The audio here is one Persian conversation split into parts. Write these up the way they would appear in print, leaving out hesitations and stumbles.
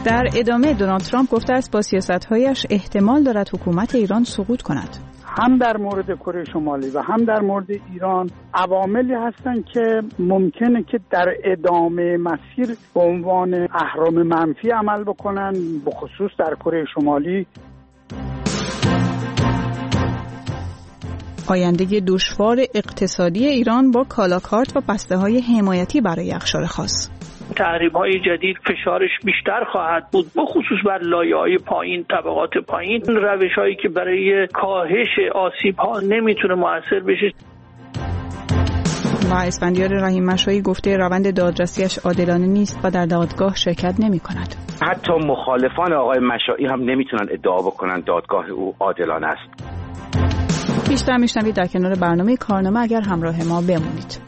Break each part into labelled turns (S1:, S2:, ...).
S1: در ادامه دونالد ترامپ گفته است با سیاست‌هایش احتمال دارد حکومت ایران سقوط کند.
S2: هم در مورد کره شمالی و هم در مورد ایران عواملی هستن که ممکنه که در ادامه مسیر به عنوان اهرم منفی عمل بکنن، به خصوص در کره شمالی.
S1: آینده دشوار اقتصادی ایران با کالاکارت و بسته‌های حمایتی برای اقشار خاص.
S3: تحریم‌های جدید فشارش بیشتر خواهد بود، بخصوص بر لایه‌های پایین، طبقات پایین. روش‌هایی که برای کاهش آسیب‌ها نمیتونه مؤثر بشه.
S1: و اسفندیار رحیم مشایی گفته روند دادرسیش عادلانه نیست و در دادگاه شرکت نمی‌کند.
S4: حتی مخالفان آقای مشایی هم نمیتونن ادعا بکنن دادگاه او عادلانه است.
S1: بیشتر میشنوید در کنار برنامه کارنامه اگر همراه ما بمونید.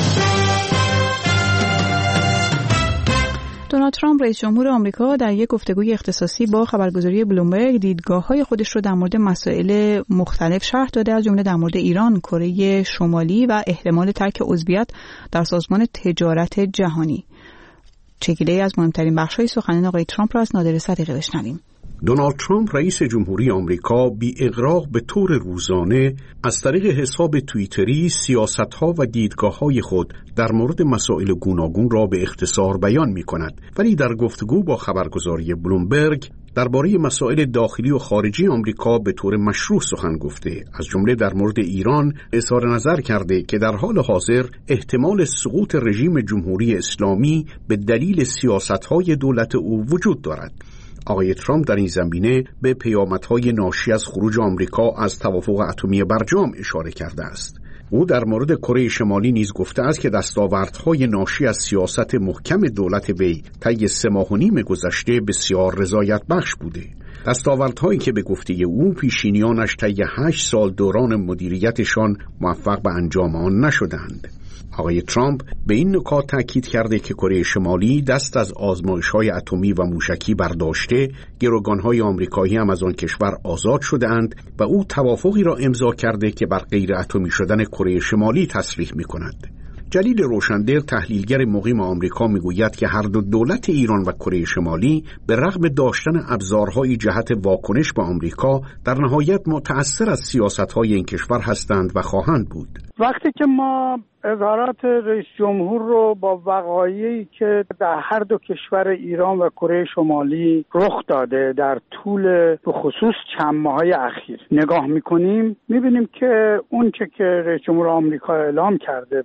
S1: دونالد ترامپ رئیس جمهور آمریکا در یک گفتگوی اختصاصی با خبرگزاری بلومبرگ دیدگاه‌های خودش رو در مورد مسائل مختلف شرح داده، از جمله در مورد ایران، کره شمالی و احتمال ترک عضویت در سازمان تجارت جهانی. چگیله‌ای از مهمترین بخش‌های سخنان آقای ترامپ را از نادر صدیقی بشنویم.
S5: دونالد ترامپ رئیس جمهوری آمریکا بی اغراق به طور روزانه از طریق حساب توییتری سیاست‌ها و دیدگاه‌های خود در مورد مسائل گوناگون را به اختصار بیان می‌کند، ولی در گفتگو با خبرگزاری بلومبرگ درباره مسائل داخلی و خارجی آمریکا به طور مشروع سخن گفته، از جمله در مورد ایران اظهار نظر کرده که در حال حاضر احتمال سقوط رژیم جمهوری اسلامی به دلیل سیاست‌های دولت او وجود دارد. آقای ترامپ در این زمینه به پیامدهای ناشی از خروج آمریکا از توافق اتمی برجام اشاره کرده است. او در مورد کره شمالی نیز گفته است که دستاوردهای ناشی از سیاست محکم دولت وی طی 3.5 ماه گذشته بسیار رضایت بخش بوده. دستاوردهایی که به گفته او پیشینیانش طی 8 سال دوران مدیریتشان موفق به انجام آن نشدند. آقای ترامپ به این نکات تاکید کرده که کره شمالی دست از آزمایش‌های اتمی و موشکی برداشته، گروگان‌های آمریکایی هم از آن کشور آزاد شده‌اند و او توافقی را امضا کرده که بر غیر اتمی شدن کره شمالی تصریح می‌کند. جلیل روشندل تحلیلگر مقیم آمریکا میگوید که هر دو دولت ایران و کره شمالی به رغم داشتن ابزارهای جهت واکنش به آمریکا در نهایت متأثر از سیاست‌های این کشور هستند و خواهند بود.
S2: وقتی که ما اظهارات رئیس جمهور رو با وقایعی که در هر دو کشور ایران و کره شمالی رخ داده در طول به خصوص چند ماه‌های اخیر نگاه می‌کنیم، می‌بینیم که اون چه که رئیس جمهور آمریکا اعلام کرده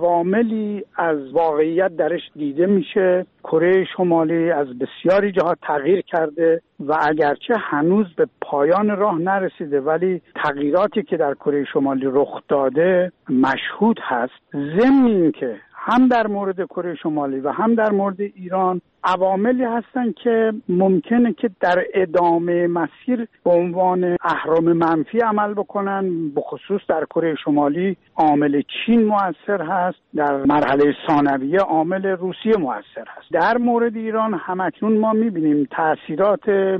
S2: عواملی از واقعیت درش دیده میشه. کره شمالی از بسیاری جهات تغییر کرده و اگرچه هنوز به پایان راه نرسیده، ولی تغییراتی که در کره شمالی رخ داده مشهود هست. ضمن این که هم در مورد کره شمالی و هم در مورد ایران عواملی هستن که ممکنه که در ادامه مسیر به عنوان اهرم منفی عمل بکنن. به خصوص در کره شمالی عامل چین مؤثر هست، در مرحله ثانویه عامل روسیه مؤثر هست. در مورد ایران همکنون ما میبینیم تأثیرات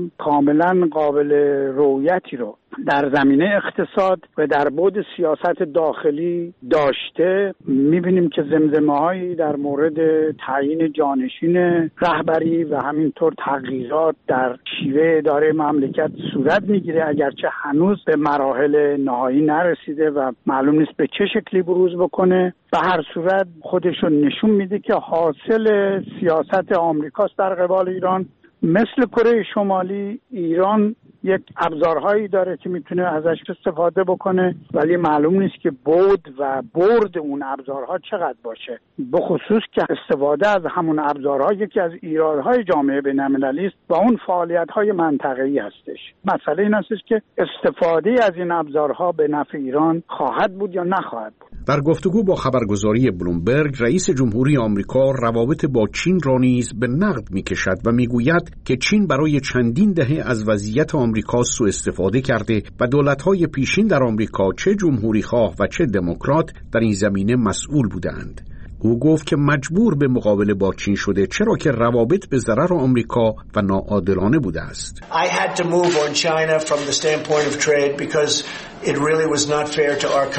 S2: کاملا قابل رؤیتی رو در زمینه اقتصاد و در بعد سیاست داخلی داشته. میبینیم که زمزمه‌هایی در مورد تعیین جانشین رهبری و همینطور تغییرات در شیوه اداره مملکت صورت میگیره، اگرچه هنوز به مراحل نهایی نرسیده و معلوم نیست به چه شکلی بروز بکنه. به هر صورت خودشو نشون میده که حاصل سیاست آمریکاست در قبال ایران. مثل کره شمالی، ایران یک ابزارهایی داره که میتونه ازش استفاده بکنه، ولی معلوم نیست که بود و برد اون ابزارها چقدر باشه. به خصوص که استفاده از همون ابزارها یکی از ایرادهای جامعه بین‌المللی است و اون فعالیت‌های منطقه‌ای هستش. مسئله این هستش که استفاده از این ابزارها به نفع ایران خواهد بود یا نخواهد بود.
S5: در گفتگو با خبرگزاری بلومبرگ، رئیس جمهوری آمریکا روابط با چین را نیز به نقد می‌کشد و می‌گوید که چین برای چندین دهه از وضعیت آمریکا سوء استفاده کرده و دولت‌های پیشین در آمریکا چه جمهوری‌خواه و چه دموکرات در این زمینه مسئول بودند. او گفت که مجبور به مقابله با چین شده، چرا که روابط به ضرر آمریکا و ناعادلانه بوده است.
S6: I had to move on China from the standpoint of trade because it really was not fair to our country.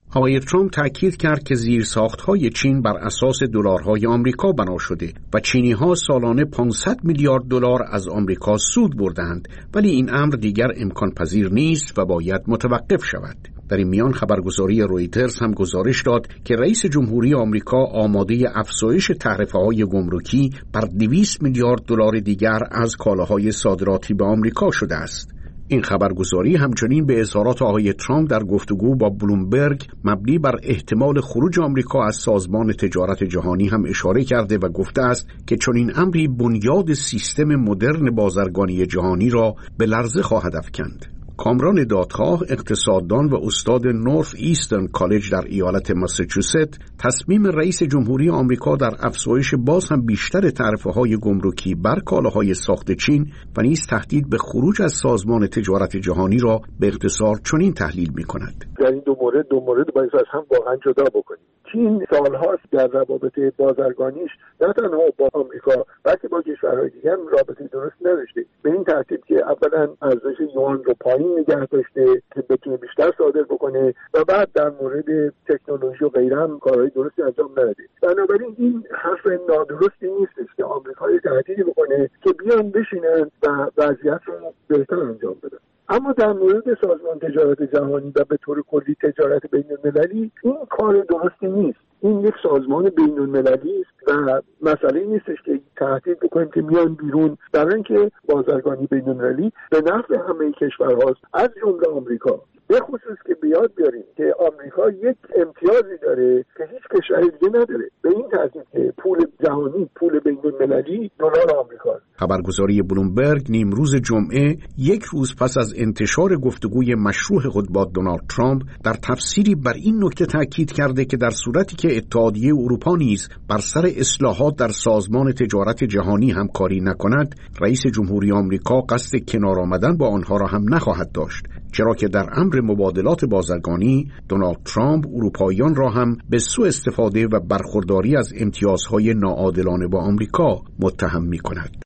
S5: آقای ترامپ تاکید کرد که زیرساخت‌های چین بر اساس دلارهای آمریکا بنا شده و چینی‌ها سالانه 500 میلیارد دلار از آمریکا سود بردند، ولی این امر دیگر امکان پذیر نیست و باید متوقف شود. در این میان خبرگزاری رویترز هم گزارش داد که رئیس جمهوری آمریکا آماده افزایش تعرفه‌های گمرکی بر 200 میلیارد دلار دیگر از کالاهای صادراتی به آمریکا شده است. این خبرگزاری همچنین به اظهارات آقای ترامپ در گفتگو با بلومبرگ مبنی بر احتمال خروج آمریکا از سازمان تجارت جهانی هم اشاره کرده و گفته است که چنین امری بنیاد سیستم مدرن بازرگانی جهانی را به لرزه خواهد افکند. کامران دادخواه، اقتصاددان و استاد نورث ایسترن کالج در ایالت ماساچوست، تصمیم رئیس جمهوری آمریکا در افزایش باز هم بیشتر تعرفه‌های گمرکی بر کالاهای ساخت چین و نیز تهدید به خروج از سازمان تجارت جهانی را به اختصار چنین تحلیل می‌کند.
S6: در این دو مورد باید از هم واقعا جدا بکنیم. چین سالهاست در روابط بازرگانیش نه تنها با آمریکا بلکه با کشورهای دیگه هم رابطه درست نداشته، به این ترتیب که اولا ارزش یوان رو پایین نگه داشته که بتونه بیشتر صادر بکنه و بعد در مورد تکنولوژی و غیره هم کارهای درستی انجام نده. بنابراین این حرف نادرستی نیستش که آمریکا تهدیدی بکنه که بیان بشینن و وضعیت رو بهتر انجام بدن. اما در مورد سازمان تجارت جهانی و به طور کلی تجارت بین‌المللی این کار درستی نیست. این یک سازمان بین‌المللی است و مسئله این نیستش که تهدید بکنیم که میان بیرون، برای اینکه بازرگانی بین‌المللی به نفع همه کشورهاست از جمله آمریکا. به خصوص که بیاد بیاریم که آمریکا یک امتیازی داره که هیچ کشور دیگه نداره، به این ترتیب که پول جهانی، پول بین‌المللی دلار آمریکاست.
S5: خبرگزاری بلومبرگ نیمروز جمعه، یک روز پس از انتشار گفتگوی مشروع خود با دونالد ترامپ، در تفسیری بر این نکته تاکید کرده که در صورتی که اتحادیه اروپا نیز بر سر اصلاحات در سازمان تجارت جهانی همکاری نکند، رئیس جمهوری آمریکا قصد کنار آمدن با آنها را هم نخواهد داشت، چرا که در امر مبادلات بازرگانی دونالد ترامپ اروپاییان را هم به سوء استفاده و برخورداری از امتیازهای ناعادلانه با آمریکا متهم می‌کند.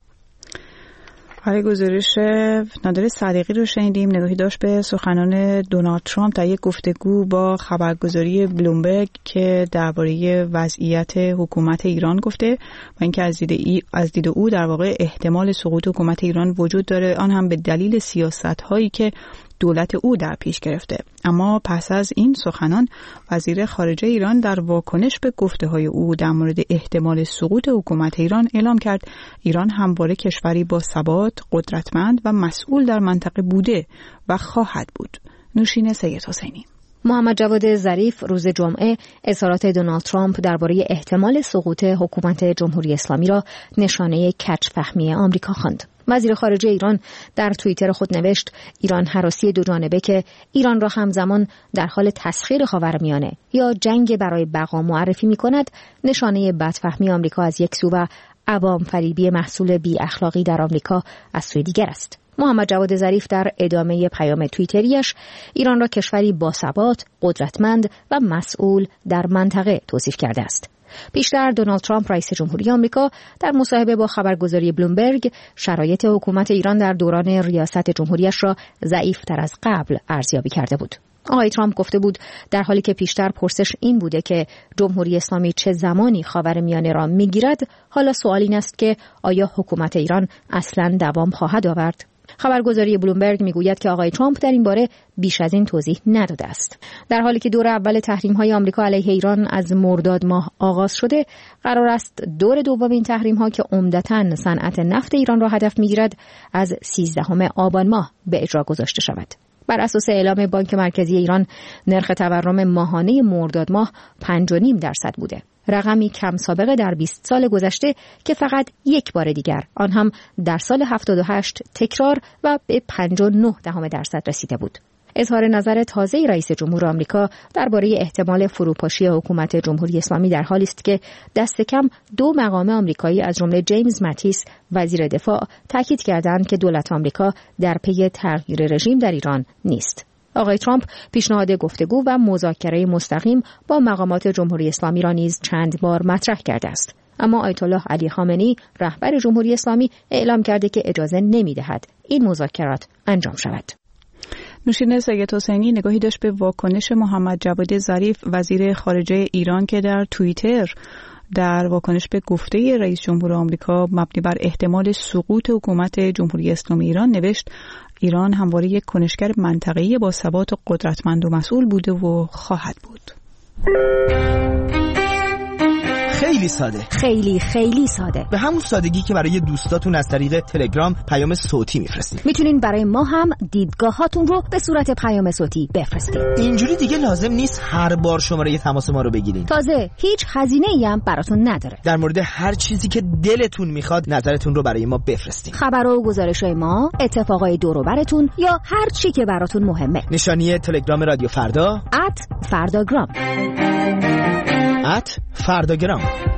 S1: برای گزارش نادر صدیقی رو شنیدیم، نگاهی داشت به سخنان دونالد ترامپ در یک گفتگو با خبرگزاری بلومبرگ که درباره وضعیت حکومت ایران گفته و اینکه از دید او در واقع احتمال سقوط حکومت ایران وجود داره، آن هم به دلیل سیاست‌هایی که دولت او در پیش گرفته. اما پس از این سخنان، وزیر خارجه ایران در واکنش به گفته‌های او در مورد احتمال سقوط حکومت ایران اعلام کرد ایران همواره کشوری با ثبات، قدرتمند و مسئول در منطقه بوده و خواهد بود. نوشین سید حسینی.
S7: محمد جواد ظریف روز جمعه اظهارات دونالد ترامپ درباره احتمال سقوط حکومت جمهوری اسلامی را نشانه کج‌فهمی آمریکا خواند. وزیر خارجه ایران در توییتر خود نوشت ایران هراسی دو جانبه که ایران را همزمان در حال تسخیر خاورمیانه یا جنگ برای بقا معرفی می‌کند، نشانه بدفهمی آمریکا از یک سو و عوام فریبی محصول بی اخلاقی در آمریکا از سوی دیگر است. محمد جواد ظریف در ادامه پیام توییتریش ایران را کشوری باثبات، قدرتمند و مسئول در منطقه توصیف کرده است. پیشتر دونالد ترامپ رئیس جمهوری آمریکا در مصاحبه با خبرگزاری بلومبرگ شرایط حکومت ایران در دوران ریاست جمهوریش را ضعیف‌تر از قبل ارزیابی کرده بود. آقای ترامپ گفته بود در حالی که پیشتر پرسش این بوده که جمهوری اسلامی چه زمانی خاورمیانه را میگیرد، حالا سوال این است که آیا حکومت ایران اصلاً دوام خواهد آورد؟ خبرگزاری بلومبرگ میگوید که آقای ترامپ در این باره بیش از این توضیح نداده است. در حالی که دور اول تحریم‌های آمریکا علیه ایران از مرداد ماه آغاز شده، قرار است دور دوم این تحریم‌ها که عمدتاً صنعت نفت ایران را هدف می‌گیرد از 13 آبان ماه به اجرا گذاشته شود. بر اساس اعلام بانک مرکزی ایران، نرخ تورم ماهانه مرداد ماه 5.5% بوده. رقمی کم سابقه در 20 سال گذشته که فقط یک بار دیگر، آن هم در سال 78 تکرار و به 5.9% رسیده بود. اظهار نظر تازه رئیس جمهور آمریکا درباره احتمال فروپاشی حکومت جمهوری اسلامی در حالی است که دست کم 2 مقام آمریکایی از جمله جیمز ماتیس وزیر دفاع تاکید کردند که دولت آمریکا در پی تغییر رژیم در ایران نیست. آقای ترامپ پیشنهاد گفتگو و مذاکره مستقیم با مقامات جمهوری اسلامی را نیز چند بار مطرح کرده است. اما آیت الله علی خامنه‌ای رهبر جمهوری اسلامی اعلام کرده که اجازه نمی‌دهد این مذاکرات انجام شود.
S1: نوشین سید حسینی نگاهی داشت به واکنش محمد جواد ظریف وزیر خارجه ایران که در توییتر در واکنش به گفته رئیس جمهور آمریکا مبنی بر احتمال سقوط حکومت جمهوری اسلامی ایران نوشت ایران همواره یک کنشگر منطقه‌ای با ثبات و قدرتمند و مسئول بوده و خواهد بود.
S8: خیلی ساده،
S7: خیلی ساده،
S8: به همون سادگی که برای دوستاتون از طریق تلگرام پیام صوتی میفرستید.
S7: میتونین برای ما هم دیدگاهاتون رو به صورت پیام صوتی بفرستید.
S8: اینجوری دیگه لازم نیست هر بار شماره تماس ما رو بگیرین.
S7: تازه هیچ هزینه‌ای هم براتون نداره.
S8: در مورد هر چیزی که دلتون میخواد نظرتون رو برای ما بفرستید.
S7: خبر و گزارش‌های ما، اتفاقای دور و براتون یا هر چی که براتون مهمه.
S8: نشانی تلگرام رادیو فردا
S7: @فرداگرام.
S8: @فرداگرام.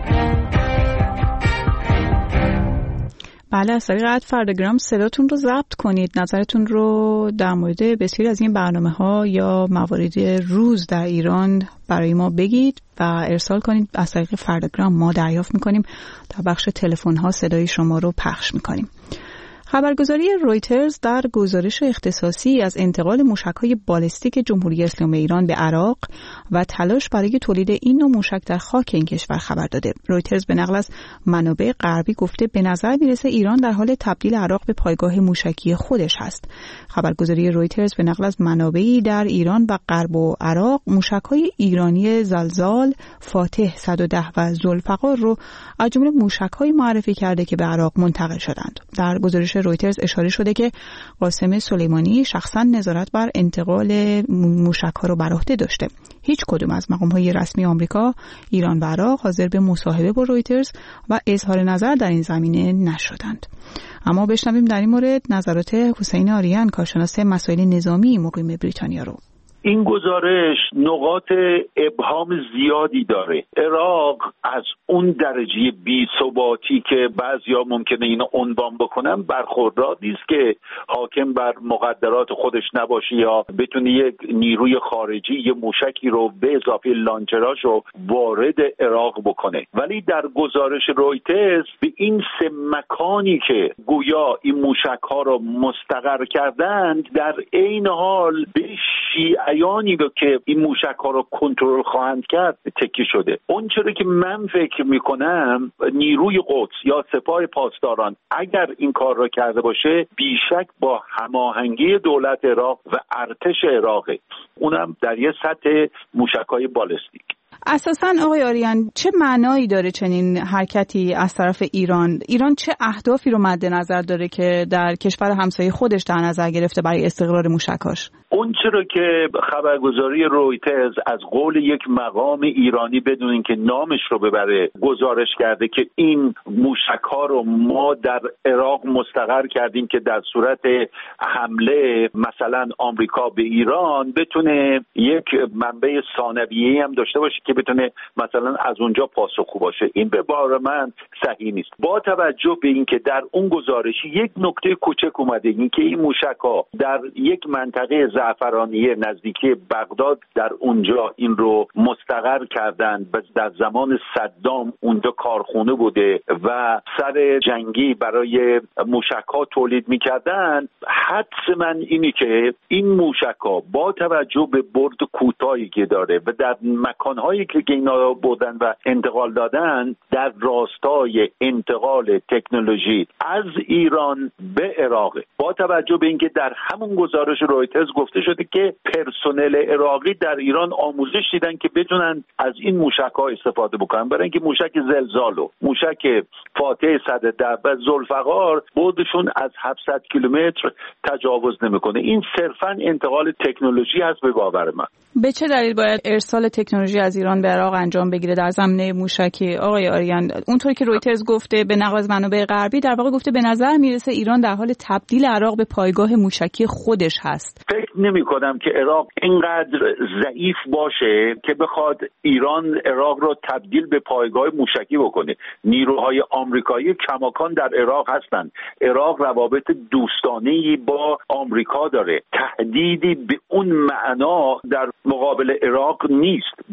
S1: بله، از طریق فرداگرام صداتون رو ضبط کنید، نظرتون رو در مورد بسیاری از این برنامه‌ها یا موارد روز در ایران برای ما بگید و ارسال کنید. از طریق فرداگرام ما دریافت می‌کنیم، در بخش تلفن‌ها صدای شما رو پخش می‌کنیم. خبرگزاری رویترز در گزارش اختصاصی از انتقال موشک‌های بالستیک جمهوری اسلامی ایران به عراق و تلاش برای تولید این نوع موشک در خاک این کشور خبر داده. رویترز به نقل از منابع غربی گفته به نظر میرسه ایران در حال تبدیل عراق به پایگاه موشکی خودش هست. خبرگزاری رویترز به نقل از منابعی در ایران و غرب و عراق موشک‌های ایرانی زلزال، فاتح 110 و ذوالفقار رو از جمله موشک‌های معرفی کرده که به عراق منتقل شدند. در گزارش رویترز اشاره شده که قاسم سلیمانی شخصا نظارت بر انتقال موشک‌ها رو بر عهده داشته. هیچ کدوم از مقام‌های رسمی آمریکا، ایران و عراق حاضر به مصاحبه با رویترز و اظهار نظر در این زمینه نشدند. اما بشنویم در این مورد نظرات حسین آریان، کارشناس مسائل نظامی مقیم بریتانیا رو.
S9: این گزارش نقاط ابهام زیادی داره. عراق از اون درجه بی‌ثباتی که بعضیا ممکنه اینو عنوان بکنن برخوردار نیست که حاکم بر مقدرات خودش نباشه یا بتونه یک نیروی خارجی یه موشکی رو به اضافه لانچراشو وارد عراق بکنه. ولی در گزارش رویترز به این سه مکانی که گویا این موشک‌ها رو مستقر کردند در عین حال به شیعیانی که این موشک‌ها رو کنترل خواهند کرد تکیه شده. اون چرا که من فکر میکنم نیروی قدس یا سپاه پاسداران اگر این کار را کرده باشه بیشک با هماهنگی دولت عراق و ارتش عراقه، اونم در یه سطح موشک‌های بالستیک.
S1: اساساً آقای آریان چه معنایی داره چنین حرکتی از طرف ایران؟ ایران چه اهدافی رو مد نظر داره که در کشور همسایه خودش در نظر گرفته برای استقرار موشکاش؟
S9: اون چرا که خبرگزاری رویترز از قول یک مقام ایرانی بدون اینکه نامش رو ببره گزارش کرده که این موشک‌ها رو ما در عراق مستقر کردیم که در صورت حمله مثلا آمریکا به ایران بتونه یک منبع ثانویه‌ای هم داشته باشه که بتونه مثلا از اونجا پاسخگو باشه. این به بار من صحیح نیست. با توجه به اینکه در اون گزارش یک نکته کوچک اومده، اینکه این موشک‌ها در یک منطقه زعفرانیه نزدیکی بغداد در اونجا این رو مستقر کردن و در زمان صدام اونجا کارخونه بوده و سر جنگی برای موشک‌ها تولید می‌کردن. حدس من اینی که این موشک‌ها با توجه به برد کوتاهی که داره و در مکان‌هایی که اینا بودن و انتقال دادن در راستای انتقال تکنولوژی از ایران به عراق، با توجه به اینکه در همون گزارش رویترز گفته شده که پرسنل عراقی در ایران آموزش دیدن که بتونن از این موشک‌ها استفاده بکنن، برای اینکه موشک زلزال و موشک فاتح 110 و ذوالفقار بعدشون از 700 کیلومتر تجاوز نمیکنه. این صرفاً انتقال تکنولوژی هست به باور من.
S1: به چه دلیل باید ارسال تکنولوژی از ایران به عراق انجام بگیره در زمینه موشکی؟ آقای آریان، اونطور که رویترز گفته به نقل از منابع غربی در واقع گفته به نظر میرسه ایران در حال تبدیل عراق به پایگاه موشکی خودش هست.
S9: فکر نمی‌کنم که عراق اینقدر ضعیف باشه که بخواد ایران عراق رو تبدیل به پایگاه موشکی بکنه. نیروهای آمریکایی کماکان در عراق هستند. عراق روابط دوستانه‌ای با آمریکا داره. تهدیدی به اون معنا در مقابل عراق نیست. با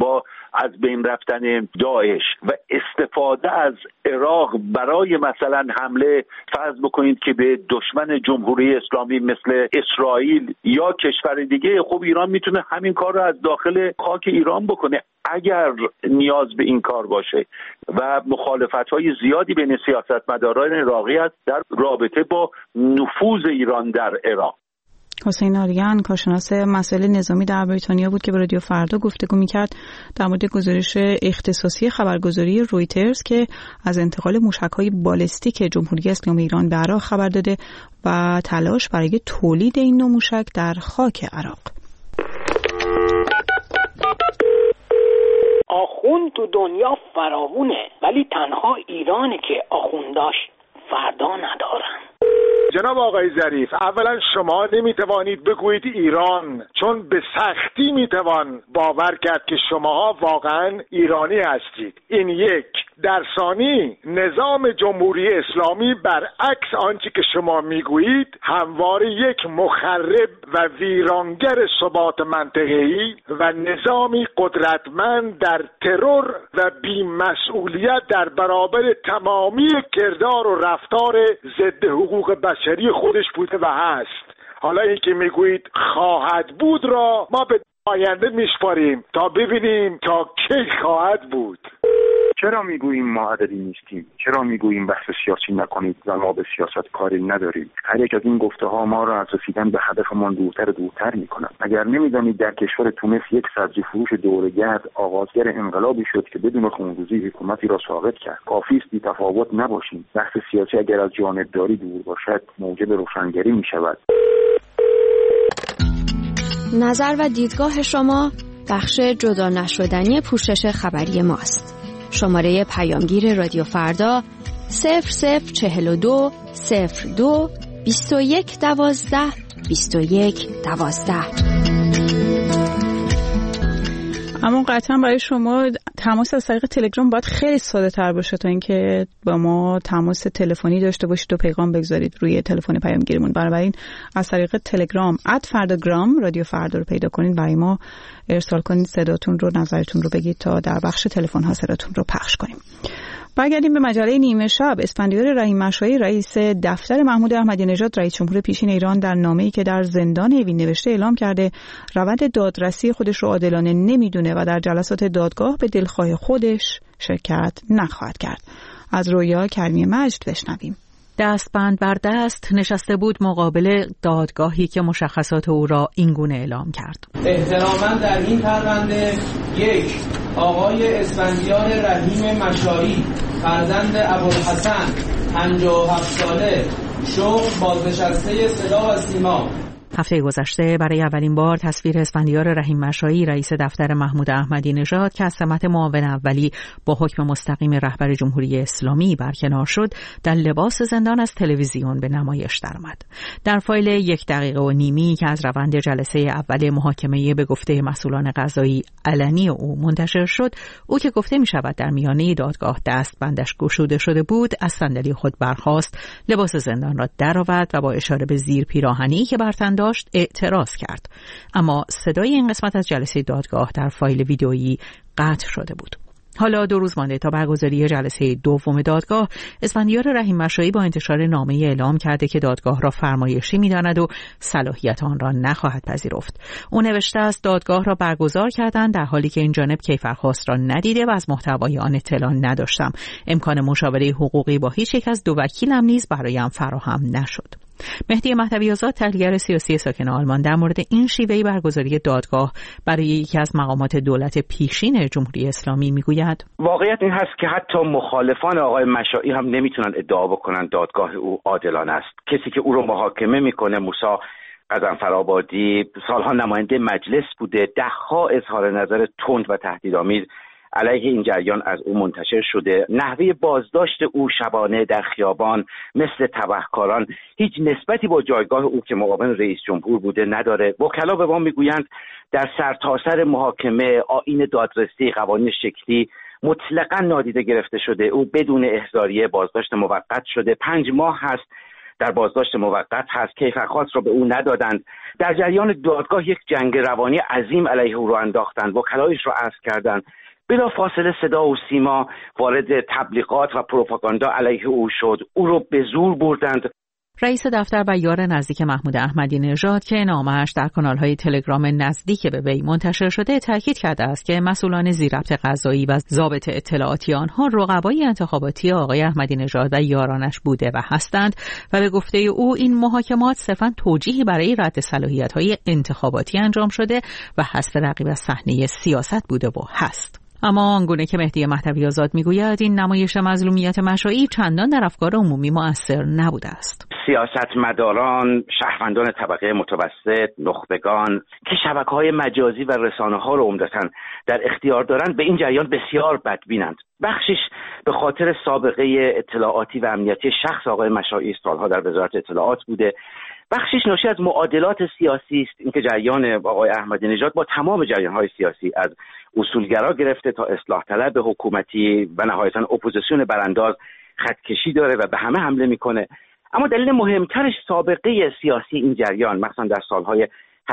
S9: از بین رفتن داعش و استفاده از عراق برای مثلا حمله، فرض بکنید که به دشمن جمهوری اسلامی مثل اسرائیل یا کشور دیگه، خب ایران میتونه همین کار رو از داخل خاک ایران بکنه اگر نیاز به این کار باشه. و مخالفت‌های زیادی بین سیاستمداران عراقی است در رابطه با نفوذ ایران در عراق.
S1: حسین آریان کارشناس مسائل نظامی در بریتانیا بود که با رادیو فردا گفتگو می‌کرد در مورد گزارش اختصاصی خبرگزاری رویترز که از انتقال موشک‌های بالستیک جمهوری اسلامی ایران به عراق خبر داده و تلاش برای تولید این نوع موشک در خاک عراق.
S10: آخوند تو دنیا فراوونه، ولی تنها ایرانه که آخونداش فردا ندارن.
S11: جناب آقای ظریف، اولا شما نمیتوانید بگویید ایران، چون به سختی میتوان باور کرد که شماها واقعا ایرانی هستید. این یک. در ثانی، نظام جمهوری اسلامی برعکس آنچه که شما میگویید همواره یک مخرب و ویرانگر ثبات منطقه‌ای و نظامی قدرتمند در ترور و بی‌مسئولیت در برابر تمامی کردار و رفتار ضد حقوق بشری خودش بوده و هست. حالا این که میگویید خواهد بود را ما به آینده میسپاریم تا ببینیم تا کی خواهد بود.
S12: چرا میگوییم ما عددی نیستیم؟ چرا میگوییم بحث سیاسی نکنید و ما به سیاست کاری نداریم؟ هر یک از این گفته ها ما را از رسیدن به هدفمان دورتر میکنند. اگر نمیدانید در کشور تونس یک سبزی فروش دورگرد آغازگر انقلابی شد که بدون خونریزی حکومتی را ساقط کرد. کافی است بی‌تفاوت نباشیم. بحث سیاسی اگر از جانبداری دور باشد موجب روشنگری میشود.
S7: نظر و دیدگاه شما بخش جدا نشدنی پوشش خبری ماست. شماره پیامگیر رادیو فردا 0042 02 21 12 21 12.
S1: اما قطعا برای شما تماس از طریق تلگرام باید خیلی ساده تر باشه تا اینکه با ما تماس تلفنی داشته باشید و پیغام بگذارید روی تلفن پیامگیرمون. بنابراین از طریق تلگرام @فرداگرام رادیو فردا رو پیدا کنید، برای ما ارسال کنید صداتون رو، نظرتون رو بگید تا در بخش تلفن ها صداتون رو پخش کنیم. برگردیم به مجله نیمه شب. اسفندیار رحیم مشایی رئیس دفتر محمود احمدی نژاد رئیس جمهور پیشین ایران در نامه‌ای که در زندان اوین نوشته اعلام کرده روند دادرسی خودش رو عادلانه نمیدونه و در جلسات دادگاه به دلخواه خودش شرکت نخواهد کرد. از رویا کریمی مجد بشنویم.
S13: دستبند بر دست نشسته بود مقابل دادگاهی که مشخصات او را اینگونه اعلام کرد.
S14: احتراما در این پرونده 1. آقای اسفندیار رحیم مشایی فرزند ابوالحسن 57 ساله شغل بازنشسته صدا و سیما.
S13: هفته گذشته برای اولین بار تصویر اسفندیار رحیم مشایی رئیس دفتر محمود احمدی نژاد که از سمت معاون اولی با حکم مستقیم رهبر جمهوری اسلامی برکنار شد در لباس زندان از تلویزیون به نمایش درآمد. در فایل 1 دقیقه و نیمی که از روند جلسه اول محاکمه به گفته مسئولان قضایی علنی او منتشر شد، او که گفته می شود در میانه دادگاه دستبندش گشوده شده بود، از صندلی خود برخاست، لباس زندان را درآورد و با اشاره به زیر پیراهنی که بر تن داشت اعتراض کرد. اما صدای این قسمت از جلسه دادگاه در فایل ویدئویی قطع شده بود. حالا 2 روز مانده تا برگزاری جلسه دوم دادگاه، اسفندیار رحیم مشایی با انتشار نامه اعلام کرده که دادگاه را فرمایشی می‌داند و صلاحیت آن را نخواهد پذیرفت. او نوشته است دادگاه را برگزار کردند در حالی که این جانب کیفرخواست را ندیده و از محتوای آن اطلاع نداشتم. امکان مشاوره حقوقی با هیچ یک از 2 وکیلم نیز برایم فراهم نشد. مهدی مهدوی آزاد تحلیلگر سیاسی ساکن آلمان در مورد این شیوه برگزاری دادگاه برای یکی از مقامات دولت پیشین جمهوری اسلامی میگوید
S4: واقعیت این هست که حتی مخالفان آقای مشایی هم نمیتونن ادعا بکنن دادگاه او عادلانه است. کسی که او رو محاکمه میکنه، موسی غضنفرآبادی، سالها نماینده مجلس بوده، دهها اظهار نظر تند و تهدیدآمیز علیه این جریان از او منتشر شده. نحوه بازداشت او شبانه در خیابان مثل تبهکاران هیچ نسبتی با جایگاه او که معاون رئیس جمهور بوده نداره. وکلا به ما میگویند در سرتاسر محاکمه آیین دادرسی، قوانین شکلی مطلقاً نادیده گرفته شده. او بدون احضاریه بازداشت موقت شده. 5 ماه هست در بازداشت موقت هست. کیفرخواست را به او ندادند. در جریان دادگاه یک جنگ روانی عظیم علیه او را انداختند. وکلایش را عزل کردند. بلافاصله صدا و سیما وارد تبلیغات و پروپاگاندا علیه او شد. او رو به زور بردند.
S13: رئیس دفتر و یار نزدیک محمود احمدی نژاد که نامه‌اش در کانال‌های تلگرام نزدیک به وی منتشر شده تاکید کرده است که مسئولان ضبط قضایی و ضابط اطلاعاتی آنها رقبای انتخاباتی آقای احمدی نژاد و یارانش بوده و هستند و به گفته او این محاکمات صرفاً توجیهی برای رد صلاحیت‌های انتخاباتی انجام شده و حذف رقیب از صحنه سیاست بوده و هست. اما آنگونه که مهدی مهدوی آزاد میگوید این نمایش مظلومیت مشائی چندان در افکار عمومی مؤثر نبوده است.
S4: سیاستمداران، شهروندان طبقه متوسط، نخبگان که شبکه‌های مجازی و رسانه‌ها رو عمدتاً در اختیار دارند به این جریان بسیار بدبینند. بخشش به خاطر سابقه اطلاعاتی و امنیتی شخص آقای مشائی سالها در وزارت اطلاعات بوده، بخشش ناشی از معادلات سیاسی است، اینکه جریان آقای احمدی نژاد با تمام جریان‌های سیاسی از اصولگرا گرفته تا اصلاح طلب حکومتی و نهایتاً اپوزیسیون برانداز خطکشی داره و به همه حمله میکنه. اما دلیل مهمترش سابقه سیاسی این جریان مثلا در سالهای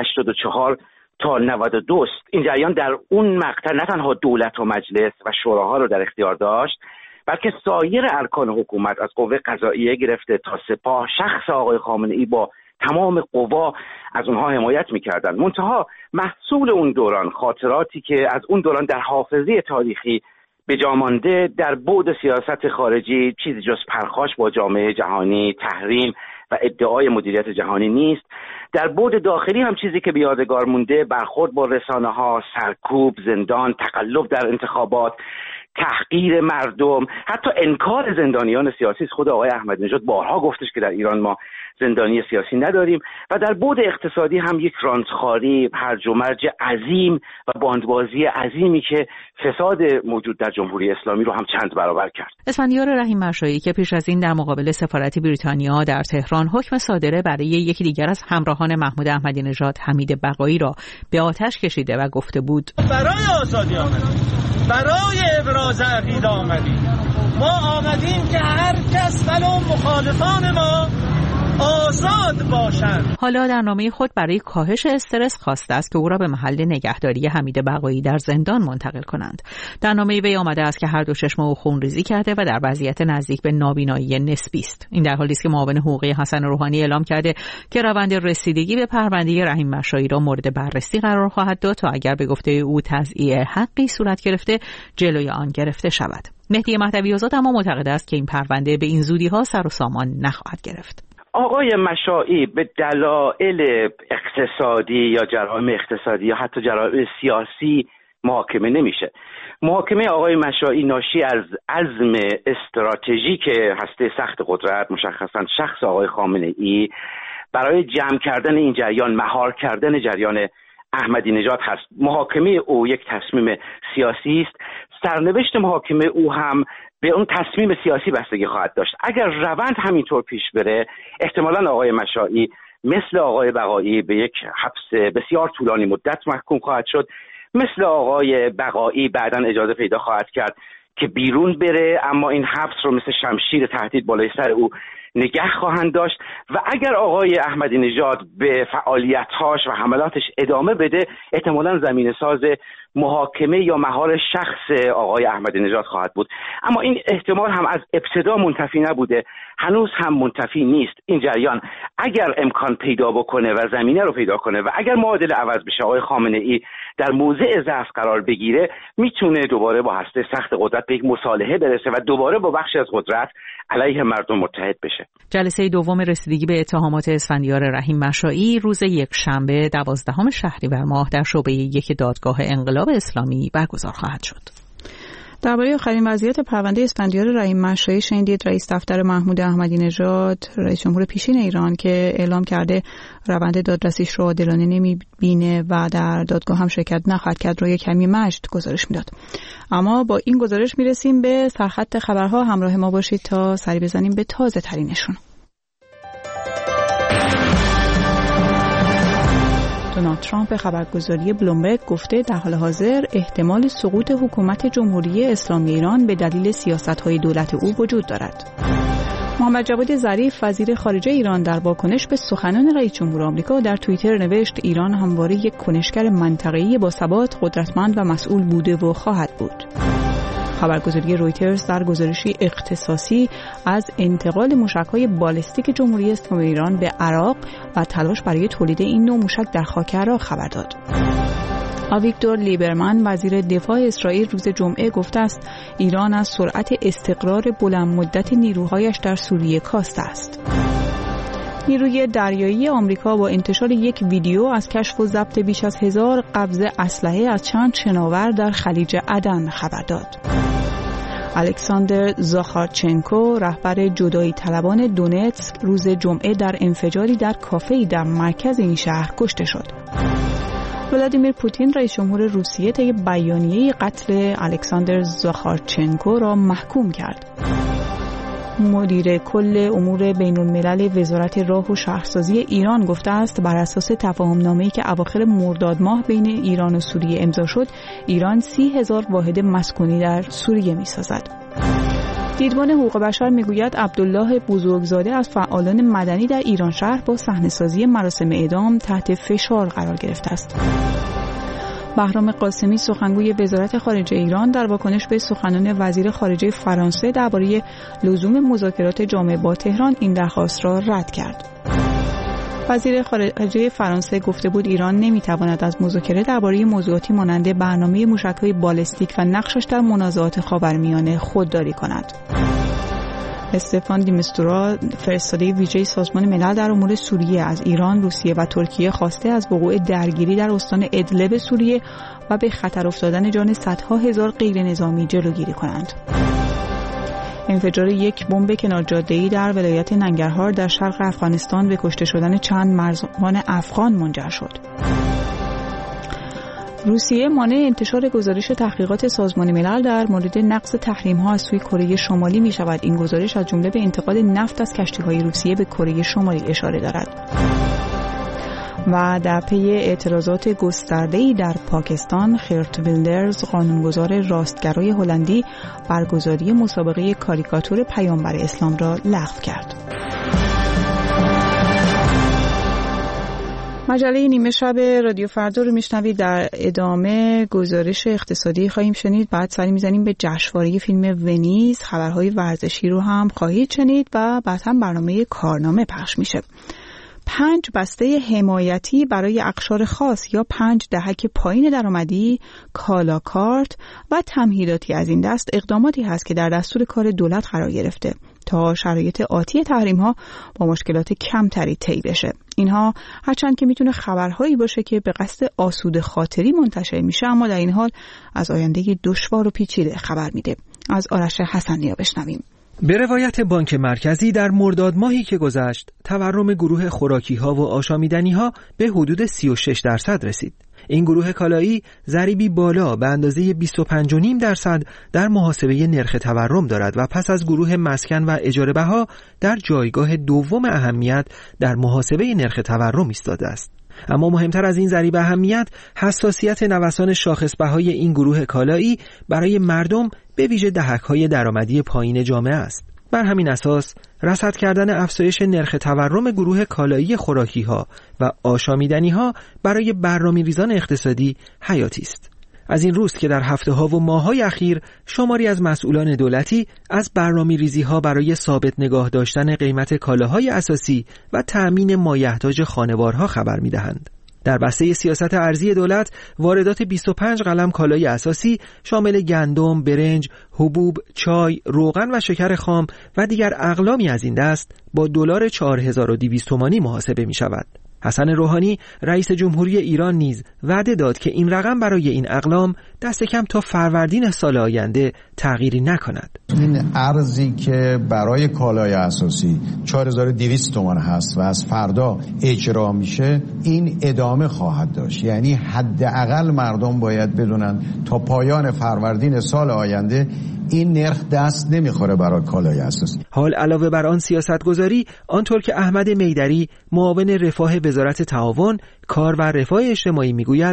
S4: 84 تا 92 است. این جریان در اون مقطع نه تنها دولت و مجلس و شوراها رو در اختیار داشت، بلکه سایر ارکان حکومت از قوه قضاییه گرفته تا سپاه، شخص آقای خامنه‌ای با تمام قوا از اونها حمایت می‌کردند. منتها محصول اون دوران، خاطراتی که از اون دوران در حافظه تاریخی به جا مانده، در بعد سیاست خارجی چیزی جز پرخاش با جامعه جهانی، تحریم و ادعای مدیریت جهانی نیست. در بعد داخلی هم چیزی که به یادگار مونده برخورد با رسانه‌ها، سرکوب، زندان، تقلب در انتخابات، تحقیر مردم، حتی انکار زندانیان سیاسی. خود آقای احمدی نژاد بارها گفتش که در ایران ما زندانی سیاسی نداریم. و در بعد اقتصادی هم یک رانتخواری، هرج و مرج عظیم و باندبازی عظیمی که فساد موجود در جمهوری اسلامی رو هم چند برابر کرد.
S13: اسفندیار رحیم مشائی که پیش از این در مقابل سفارت بریتانیا در تهران حکم صادره برای یکی دیگر از همراهان محمود احمدی نژاد، حمید بقایی را به آتش کشیده و گفته بود
S15: برای آزادی آمدیم، برای ابراز عقیده آمدیم. ما آمدیم که هر کس ولو مخالفان ما آزاد باشند.
S13: حالا در نامه خود برای کاهش استرس خواسته است که او را به محل نگهداری حمید بقایی در زندان منتقل کنند. در نامه وی آمده است که هر دو چشم او خونریزی کرده و در وضعیت نزدیک به نابینایی نسبی است. این در حالی است که معاون حقوقی حسن روحانی اعلام کرده که روند رسیدگی به پرونده رحیم مشائی را مورد بررسی قرار خواهد داد تا اگر به گفته او تضییع حقی صورت گرفته جلوی آن گرفته شود. مهدی مهدوی آزاد اما معتقد است که این پرونده به این زودی‌ها سر و سامان نخواهد گرفت.
S4: آقای مشائی به دلایل اقتصادی یا جرایم اقتصادی یا حتی جرایم سیاسی محاکمه نمیشه. محاکمه آقای مشائی ناشی از عزم استراتژیک هسته سخت قدرت، مشخصاً شخص آقای خامنه‌ای، برای جمع کردن این جریان، مهار کردن جریان احمدی نژاد هست. محاکمه او یک تصمیم سیاسی است. سرنوشت محاکمه او هم به اون تصمیم سیاسی بستگی خواهد داشت. اگر روند همینطور پیش بره، احتمالاً آقای مشائی مثل آقای بقایی به یک حبس بسیار طولانی مدت محکوم خواهد شد. مثل آقای بقایی بعداً اجازه پیدا خواهد کرد که بیرون بره، اما این حبس رو مثل شمشیر تهدید بالای سر او نگه خواهند داشت. و اگر آقای احمدی نژاد به فعالیت‌هاش و حملاتش ادامه بده، احتمالاً زمینه‌ساز محاکمه یا مهار شخص آقای احمدی نژاد خواهد بود. اما این احتمال هم از ابتدا منتفی نبوده، هنوز هم منتفی نیست. این جریان اگر امکان پیدا بکنه و زمینه رو پیدا کنه و اگر معادله عوض بشه، آقای خامنه‌ای در موضع ضعف قرار بگیره، میتونه دوباره با هسته سخت قدرت به یک مصالحه برسه و دوباره با بخشی از قدرت علیه مردم متحد بشه.
S13: جلسه دوم رسیدگی به اتهامات اسفندیار رحیم مشائی روز یکشنبه 12 شهریور ماه در شعبه 1 دادگاه انقلاب اسلامی برگزار خواهد شد.
S1: درباره آخرین وضعیت پرونده اسفندیار رحیم مشائی شنیدید رئیس دفتر محمود احمدی نژاد، رئیس جمهور پیشین ایران، که اعلام کرده روند دادرسیش رو عادلانه نمیبینه و در دادگاه هم شرکت نخواهد کرد رو یک کمی مشت گزارش میداد. اما با این گزارش میرسیم به سرخط خبرها. همراه ما باشید تا سری بزنیم به تازه ترینشون. دونالد ترامپ خبرگزاری بلومبرگ گفته در حال حاضر احتمال سقوط حکومت جمهوری اسلامی ایران به دلیل سیاست‌های دولت او وجود دارد. محمد جواد ظریف وزیر خارجه ایران در واکنش به سخنان رئیس جمهور آمریکا در توییتر نوشت ایران همواره یک کنشگر منطقه‌ای با ثبات، قدرتمند و مسئول بوده و خواهد بود. خبرگزاری رویترز در گزارشی اختصاصی از انتقال موشک‌های بالستیک جمهوری اسلامی ایران به عراق و تلاش برای تولید این نوع موشک در خاک عراق خبر داد. آویگدور لیبرمن وزیر دفاع اسرائیل روز جمعه گفته است ایران از سرعت استقرار بلند مدت نیروهایش در سوریه کاسته است. نیروی دریایی آمریکا با انتشار یک ویدیو از کشف و ضبط بیش از 1000 قبض اسلحه از چند شناور در خلیج عدن خبر داد. الکساندر زاخارچنکو رهبر جدایی طلبان دونتسک روز جمعه در انفجاری در کافه‌ای در مرکز این شهر کشته شد. ولادیمیر پوتین رئیس جمهور روسیه طی بیانیه قتل الکساندر زاخارچنکو را محکوم کرد. مدیر کل امور بین الملل وزارت راه و شهرسازی ایران گفته است بر اساس تفاهم‌نامه‌ای که اواخر مرداد ماه بین ایران و سوریه امضا شد، ایران 30,000 واحد مسکونی در سوریه می‌سازد. دیدبان حقوق بشر میگوید عبدالله بزرگزاده از فعالان مدنی در ایران شهر با صحنه‌سازی مراسم اعدام تحت فشار قرار گرفته است. بهرام قاسمی سخنگوی وزارت خارجه ایران در واکنش به سخنان وزیر خارجه فرانسه درباره لزوم مذاکرات جامع با تهران این درخواست را رد کرد. وزیر خارجه فرانسه گفته بود ایران نمیتواند از مذاکره درباره موضوعاتی مانند برنامه موشک‌های بالستیک و نقشش در منازعات خاورمیانه خودداری کند. استفان دیمستورا فرستاده ویژه سازمان ملل در امور سوریه از ایران، روسیه و ترکیه خواسته از وقوع درگیری در استان ادلب سوریه و به خطر افتادن جان صدها هزار غیر نظامی جلوگیری کنند. انفجار یک بمب کنارجاده‌ای در ولایت ننگرهار در شرق افغانستان به کشته شدن چند مرزبان افغان منجر شد. روسیه مانع انتشار گزارش تحقیقات سازمان ملل در مورد نقض تحریم‌ها از سوی کره شمالی می‌شود. این گزارش از جمله به انتقال نفت از کشتی‌های روسیه به کره شمالی اشاره دارد. و در پی اعتراضات گسترده‌ای در پاکستان، خرت ویلدرز قانونگذار راستگرای هلندی برگزاری مسابقه کاریکاتور پیامبر اسلام را لغو کرد. مجله نیمه شب رادیو فردا رو میشنوید. در ادامه گزارش اقتصادی خواهیم شنید، بعد سری میزنیم به جشنواره فیلم ونیز، خبرهای ورزشی رو هم خواهید شنید و بعد هم برنامه کارنامه پخش میشه. 5 بسته حمایتی برای اقشار خاص یا 5 دهک پایین درآمدی، کالاکارت و تمهیداتی از این دست اقداماتی هست که در دستور کار دولت قرار گرفته تا شرایط آتی تحریم‌ها با مشکلات کمتری طی بشه. اینها هرچند که میتونه خبرهایی باشه که به قصد آسوده خاطری منتشر میشه، اما در این حال از آینده دشوار و پیچیده خبر میده. از آرش حسنیا بشنویم.
S16: به روایت بانک مرکزی در مرداد ماهی که گذشت، تورم گروه خوراکی‌ها و آشامیدنی‌ها به حدود 36% رسید. این گروه کالایی ضریبی بالا به اندازه 25.5% در محاسبه نرخ تورم دارد و پس از گروه مسکن و اجاره بها در جایگاه دوم اهمیت در محاسبه نرخ تورم ایستاده است. اما مهمتر از این ضریب اهمیت، حساسیت نوسان شاخص بهای این گروه کالایی برای مردم به ویژه دهک‌های درآمدی پایین جامعه است. بر همین اساس رصد کردن افزایش نرخ تورم گروه کالایی خوراکی‌ها و آشامیدنی‌ها برای برنامه‌ریزان اقتصادی حیاتی است. از این روست که در هفته‌ها و ماه‌های اخیر شماری از مسئولان دولتی از برنامه‌ریزی‌ها برای ثابت نگاه داشتن قیمت کالاهای اساسی و تأمین مایحتاج خانوارها خبر می‌دهند. در بسته سیاست ارزی دولت، واردات 25 قلم کالای اساسی شامل گندم، برنج، حبوب، چای، روغن و شکر خام و دیگر اقلامی از این دست با دلار 4200 تومانی محاسبه می‌شود. حسن روحانی رئیس جمهوری ایران نیز وعده داد که این رقم برای این اقلام دست کم تا فروردین سال آینده تغییری نکند.
S17: این ارزی که برای کالای اساسی 4200 تومان هست و از فردا اجرا میشه، این ادامه خواهد داشت. یعنی حداقل مردم باید بدونن تا پایان فروردین سال آینده این نرخ دست نمیخوره برای کالای اساسی.
S16: حال علاوه بر آن سیاستگذاری، آنطور که احمد میدری معاون رفاه وزارت تعاون، کار و رفاه اجتماعی میگوید،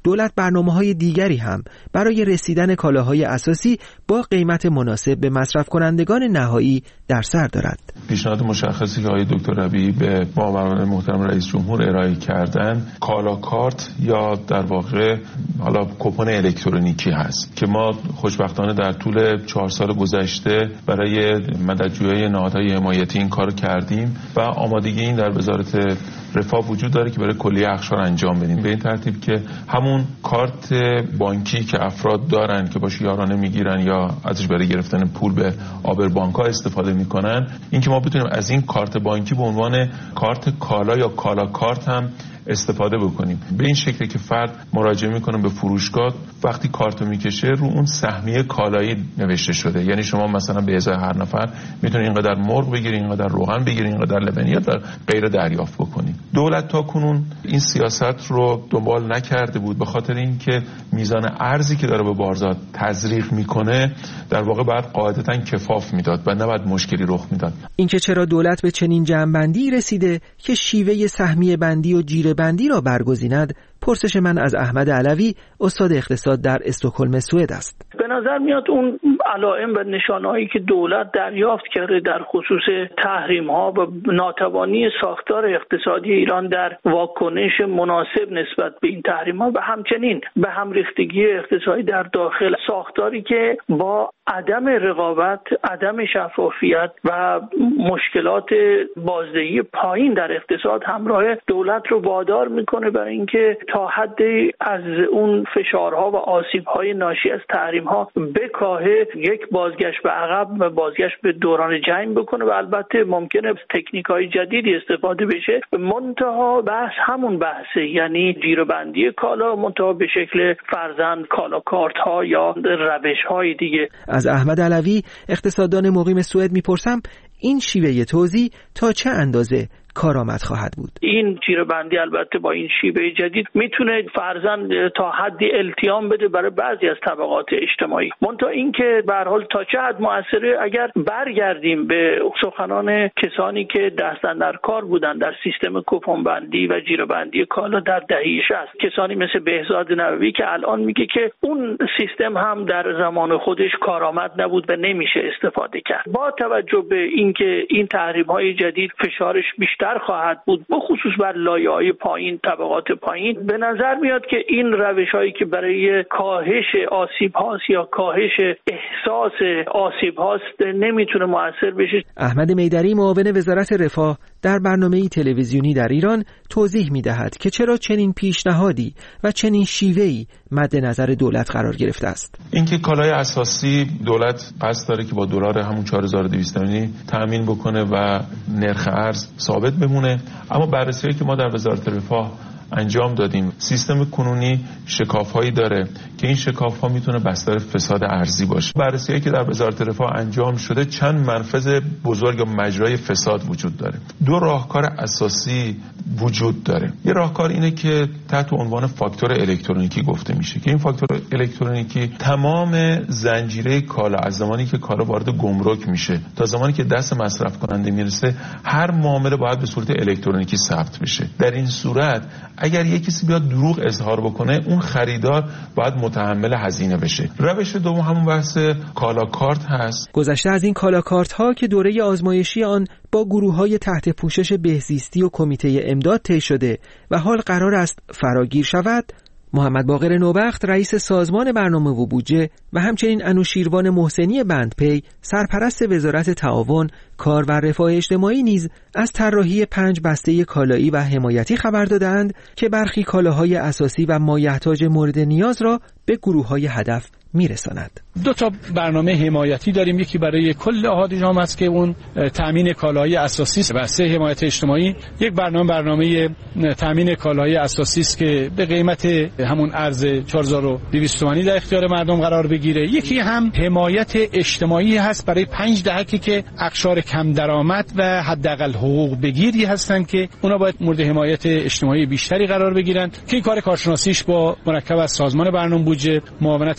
S16: دولت برنامه‌های دیگری هم برای رسیدن کالاهای اساسی با قیمت مناسب به مصرف کنندگان نهایی در سر دارد.
S18: پیشنهاد مشخصی که آقای دکتر ربیعی به معاونان محترم رئیس جمهور ارائه کردن کالا کارت یا در واقع حالا کوپن الکترونیکی هست که ما خوشبختانه در طول 4 سال گذشته برای مددجویی نهادهای حمایتی این کار کردیم و آمادگی این در وزارت رفاه وجود داره که برای کلیه اقشار انجام بدیم، به این ترتیب که همون کارت بانکی که افراد دارن که باشه یارانه میگیرن یا ازش برای گرفتن پول به آبر بانک‌ها استفاده میکنن، این که ما بتونیم از این کارت بانکی به عنوان کارت کالا یا کالا کارت هم استفاده بکنیم. به این شکلی که فرد مراجعه میکنه به فروشگاه، وقتی کارتو میکشه رو اون سهمیه کالایی نوشته شده، یعنی شما مثلا به ازای هر نفر میتونید اینقدر مرغ بگیرید، اینقدر روغن بگیرید، اینقدر لبنیات و غیره دریافت بکنید. دولت تا کنون این سیاست رو دنبال نکرده بود به خاطر اینکه میزان ارزی که داره به بازار تزریق میکنه در واقع باید قاعدتاً کفاف میداد و نباید مشکلی رخ میداد.
S16: اینکه چرا دولت به چنین جمع‌بندی رسیده که شیوه سهمیه بندی و جیره بندی را برگزیند، پرسش من از احمد علوی استاد اقتصاد در استکهلم سوئد است.
S3: به نظر میاد اون علائم و نشانه‌هایی که دولت دریافت کرده در خصوص تحریم‌ها و ناتوانی ساختار اقتصادی ایران در واکنش مناسب نسبت به این تحریم‌ها و همچنین به هم ریختگی اقتصادی در داخل ساختاری که با عدم رقابت، عدم شفافیت و مشکلات بازدهی پایین در اقتصاد همراه دولت رو وادار میکنه برای اینکه تا حدی از اون فشارها و آسیب‌های ناشی از تحریم‌ها بکاهه، یک بازگشت به عقب و بازگشت به دوران جنگ بکنه و البته ممکنه تکنیک‌های جدیدی استفاده بشه. منتها بحث همون بحثه، یعنی جیره‌بندی کالا، منتها به شکل فرزند کالا کارت‌ها یا روش‌های دیگه.
S16: از احمد علوی اقتصاددان مقیم سوئد میپرسم این شیوه توزیع تا چه اندازه کارآمد خواهد بود؟
S3: این جیره‌بندی البته با این شیوه جدید میتونه فرضاً تا حدی التیام بده برای بعضی از طبقات اجتماعی. منتها اینکه به هر حال تا چه حد موثره، اگر برگردیم به سخنان کسانی که دستن در کار بودن در سیستم کوپن بندی و جیره‌بندی کالا در دهه 60، کسانی مثل بهزاد نووی که الان میگه که اون سیستم هم در زمان خودش کارآمد نبود و نمیشه استفاده کرد. با توجه به اینکه این تحریم‌های جدید فشارش بیشتر خواهد بود، بخصوص بر لایه‌های پایین، طبقات پایین، به نظر میاد که این روش‌هایی که برای کاهش آسیب‌هاست یا کاهش احساس آسیب‌هاست نمیتونه مؤثر بشه.
S16: احمد میدری معاون وزارت رفاه در برنامه‌ای تلویزیونی در ایران توضیح می‌دهد که چرا چنین پیشنهادی و چنین شیوه‌ای مد نظر دولت قرار گرفته است.
S18: اینکه کالای اساسی دولت قصد داره که با دلار همون 4200 تامین بکنه و نرخ ارز ثابت بمونه، اما بررسی‌هایی که ما در وزارت رفاه انجام دادیم، سیستم کنونی شکاف‌هایی داره که این شکاف‌ها میتونه بستر فساد ارزی باشه. بررسی‌هایی که در وزارت رفاه انجام شده چند منفذ بزرگ و مجرای فساد وجود داره. 2 راهکار اساسی وجود داره. یه راهکار اینه که تحت عنوان فاکتور الکترونیکی گفته میشه که این فاکتور الکترونیکی تمام زنجیره کالا از زمانی که کالا وارد گمرک میشه تا زمانی که دست مصرف کننده میرسه، هر معامله باید به صورت الکترونیکی ثبت بشه. در این صورت اگر یک کسی بیاد دروغ اظهار بکنه، اون خریدار باید متحمل هزینه بشه. روش دوم همون بحث کالا کارت هست.
S16: گذشته از این کالا کارت ها که دوره آزمایشی آن با گروه‌های تحت پوشش بهزیستی و کمیته امداد طی شده و حال قرار است فراگیر شود، محمد باقر نوبخت رئیس سازمان برنامه و بودجه و همچنین انوشیروان محسنی بندپی سرپرست وزارت تعاون، کار و رفاه اجتماعی نیز از طراحی 5 بسته کالایی و حمایتی خبر دادند که برخی کالاهای اساسی و مایحتاج مورد نیاز را به گروه‌های هدف میرساند.
S19: 2 تا برنامه حمایتی داریم، یکی برای کل احادی جامعه است که اون تامین کالاهای اساسی است، بسته حمایت اجتماعی. یک برنامه تامین کالاهای اساسی است که به قیمت همون ارز 4200 تومانی در اختیار مردم قرار بگیره. یکی هم حمایت اجتماعی هست برای 5 دهکی که اقشار کم درآمد و حداقل حقوق بگیری هستن که اونا باید مورد حمایت اجتماعی بیشتری قرار بگیرن، که این کار کارشناسیش با مرکب از سازمان برنامه بودجه، معاونت رفاه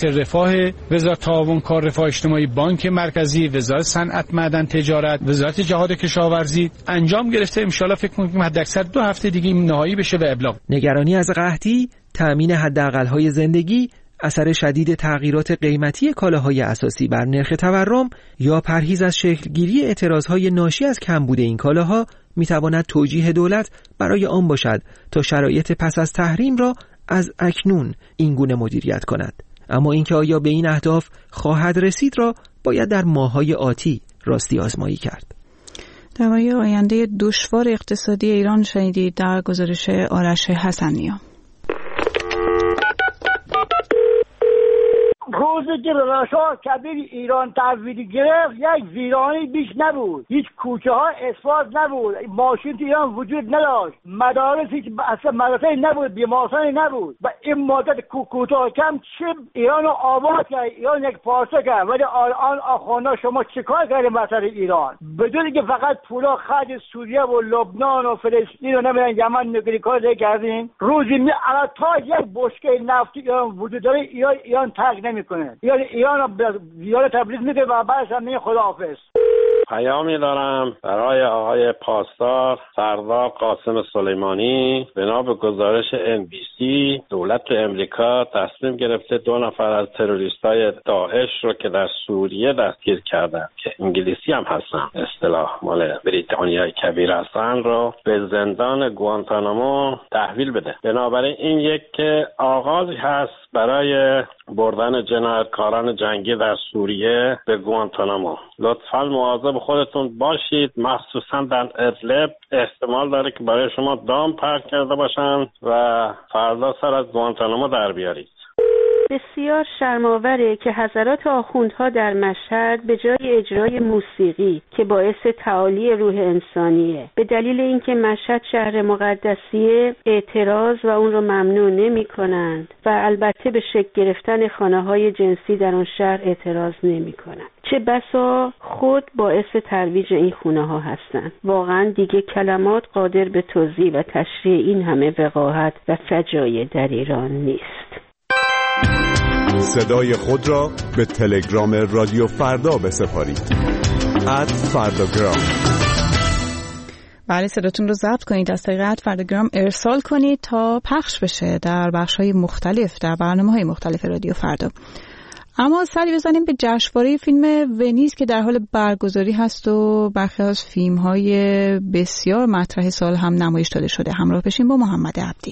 S19: دادگاه، وزارت تعاون کار رفاه اجتماعی، بانک مرکزی، وزارت صنعت معدن تجارت، وزارت جهاد کشاورزی انجام گرفته. ان شاءالله فکر می‌کنم حداکثر 2 هفته دیگه نهایی بشه و ابلاغ.
S16: نگرانی از قحطی، تأمین حداقل‌های زندگی، اثر شدید تغییرات قیمتی کالاهای اساسی بر نرخ تورم یا پرهیز از شکلگیری اعتراضهای ناشی از کمبود این کالاها میتواند توجیه دولت برای آن باشد تا شرایط پس از تحریم را از اکنون اینگونه مدیریت کند. اما اینکه آیا به این اهداف خواهد رسید را باید در ماه‌های آتی راستی آزمایی کرد.
S1: درباره آینده دشوار اقتصادی ایران شنیدید در گزارش آرش حسنی‌ها.
S20: روزی که رضاشاه کبیر ایران تحویل گرفت یک ویرانی بیش نبود، هیچ کوچه ها اسفالت نبود، ماشین تو ایران وجود نداشت، مدارس هیچ اصلا مدرسه نبود، بیمارستانی نبود و این مدت کوتاه کم چه ایران رو آباد کرد، ایران یک پارچه کرد. ولی الان آخواندا شما چیکار کردید مثلا ایران؟ بدون که فقط پولا خرج سوریه و لبنان و فلسطین و نمیدونم یمن نگری کار کردین. روزی الان تا یک بشکه نفتی ایران وجود داره، ایران ترک نمیکنه. ایران زیاد تبلیغ میده و بعدش هم میگه خداحافظ.
S21: پیامی دارم برای آقای پاسدار سردار قاسم سلیمانی. بنا به گزارش NBC دولت امریکا تصمیم گرفته 2 نفر از تروریستای داعش رو که در سوریه دستگیر کردن که انگلیسی هم هستن، اصطلاح مال بریتانیای کبیر هستن، رو به زندان گوانتانامو تحویل بده. بنابراین این یک آغازی هست برای بردن جنایتکاران جنگی در سوریه به گوانتانامو. لطفاً مواظب خودتون باشید، مخصوصاً در ادلب احتمال داره که برای شما دام پرت کرده باشن و فردا سر از گوانتانامو در بیارید.
S22: بسیار شرم‌آوره که حضرات آخوندها در مشهد به جای اجرای موسیقی که باعث تعالی روح انسانیه، به دلیل اینکه مشهد شهر مقدسیه اعتراض و اون رو ممنوع نمی‌کنند و البته به شکل گرفتن خانه‌های جنسی در اون شهر اعتراض نمی‌کنند. چه بسا خود باعث ترویج این خونه‌ها هستند. واقعاً دیگه کلمات قادر به توضیح و تشریح این همه وقاحت و فجایع در ایران نیست.
S23: صدای خود را به تلگرام رادیو فردا بسپارید. @فرداگرام.
S1: بله، صداتون رو ضبط کنید، از طریق @فرداگرام ارسال کنید تا پخش بشه در بخش‌های مختلف، در برنامه‌های مختلف رادیو فردا. اما سری بزنیم به جشنواره فیلم ونیز که در حال برگزاری هست و برخی از فیلم‌های بسیار مطرح سال هم نمایش داده شده. همراه بشین با محمد عبدی.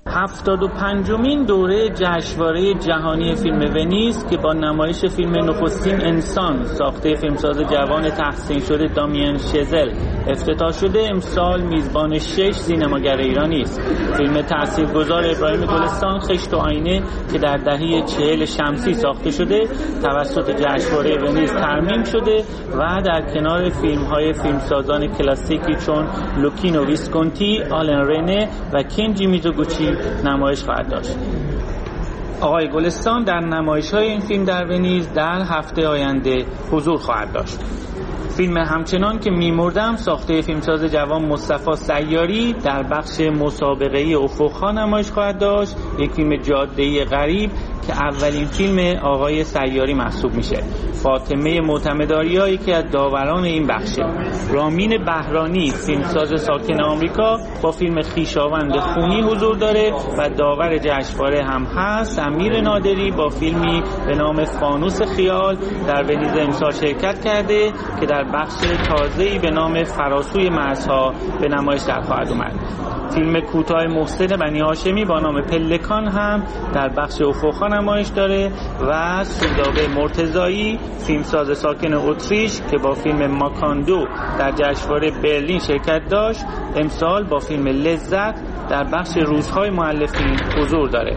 S24: 75مین دوره جشنواره جهانی فیلم ونیز که با نمایش فیلم نخستین انسان ساخته فیلمساز جوان تحسین شده دامین شزل افتتاح شده، امسال میزبان 6 سینماگر ایرانی است. فیلم تاثیرگذار ابراهیم گلستان خشت و آینه که در دهه 40 شمسی ساخته شده توسط جشنواره ونیز ترمیم شده و در کنار فیلم‌های فیلمسازان کلاسیکی چون لوکینو ویسکونتی، آلن رنه و کینجی میزوگوچی نمایش خواهد داشت. آقای گلستان در نمایش‌های این فیلم در ونیز در هفته آینده حضور خواهد داشت. فیلم همچنان که میمردم ساخته فیلمساز جوان مصطفی سیاری در بخش مسابقه‌ای افق‌ها نمایش خواهد داشت. یک فیلم جاده‌ای غریب که اولین فیلم آقای سیاری محسوب میشه. فاطمه معتمدآریا که از داوران این بخشه. رامین بهرانی فیلمساز ساکن آمریکا با فیلم خویشاوند خونی حضور داره و داور جشنواره هم هست. امیر نادری با فیلمی به نام فانوس خیال در ونیز امسال شرکت کرده که در بخش تازه‌ای به نام فراسوی مرزها به نمایش در خواهد اومد. فیلم کوتاه محسن بنی هاشمی با نام پلکان هم در بخش افق‌ها نمایش داره و سودابه مرتضایی فیلمساز ساکن اتریش که با فیلم ماکاندو در جشنواره برلین شرکت داشت امسال با فیلم لذت در بخش روزهای مؤلفین حضور داره.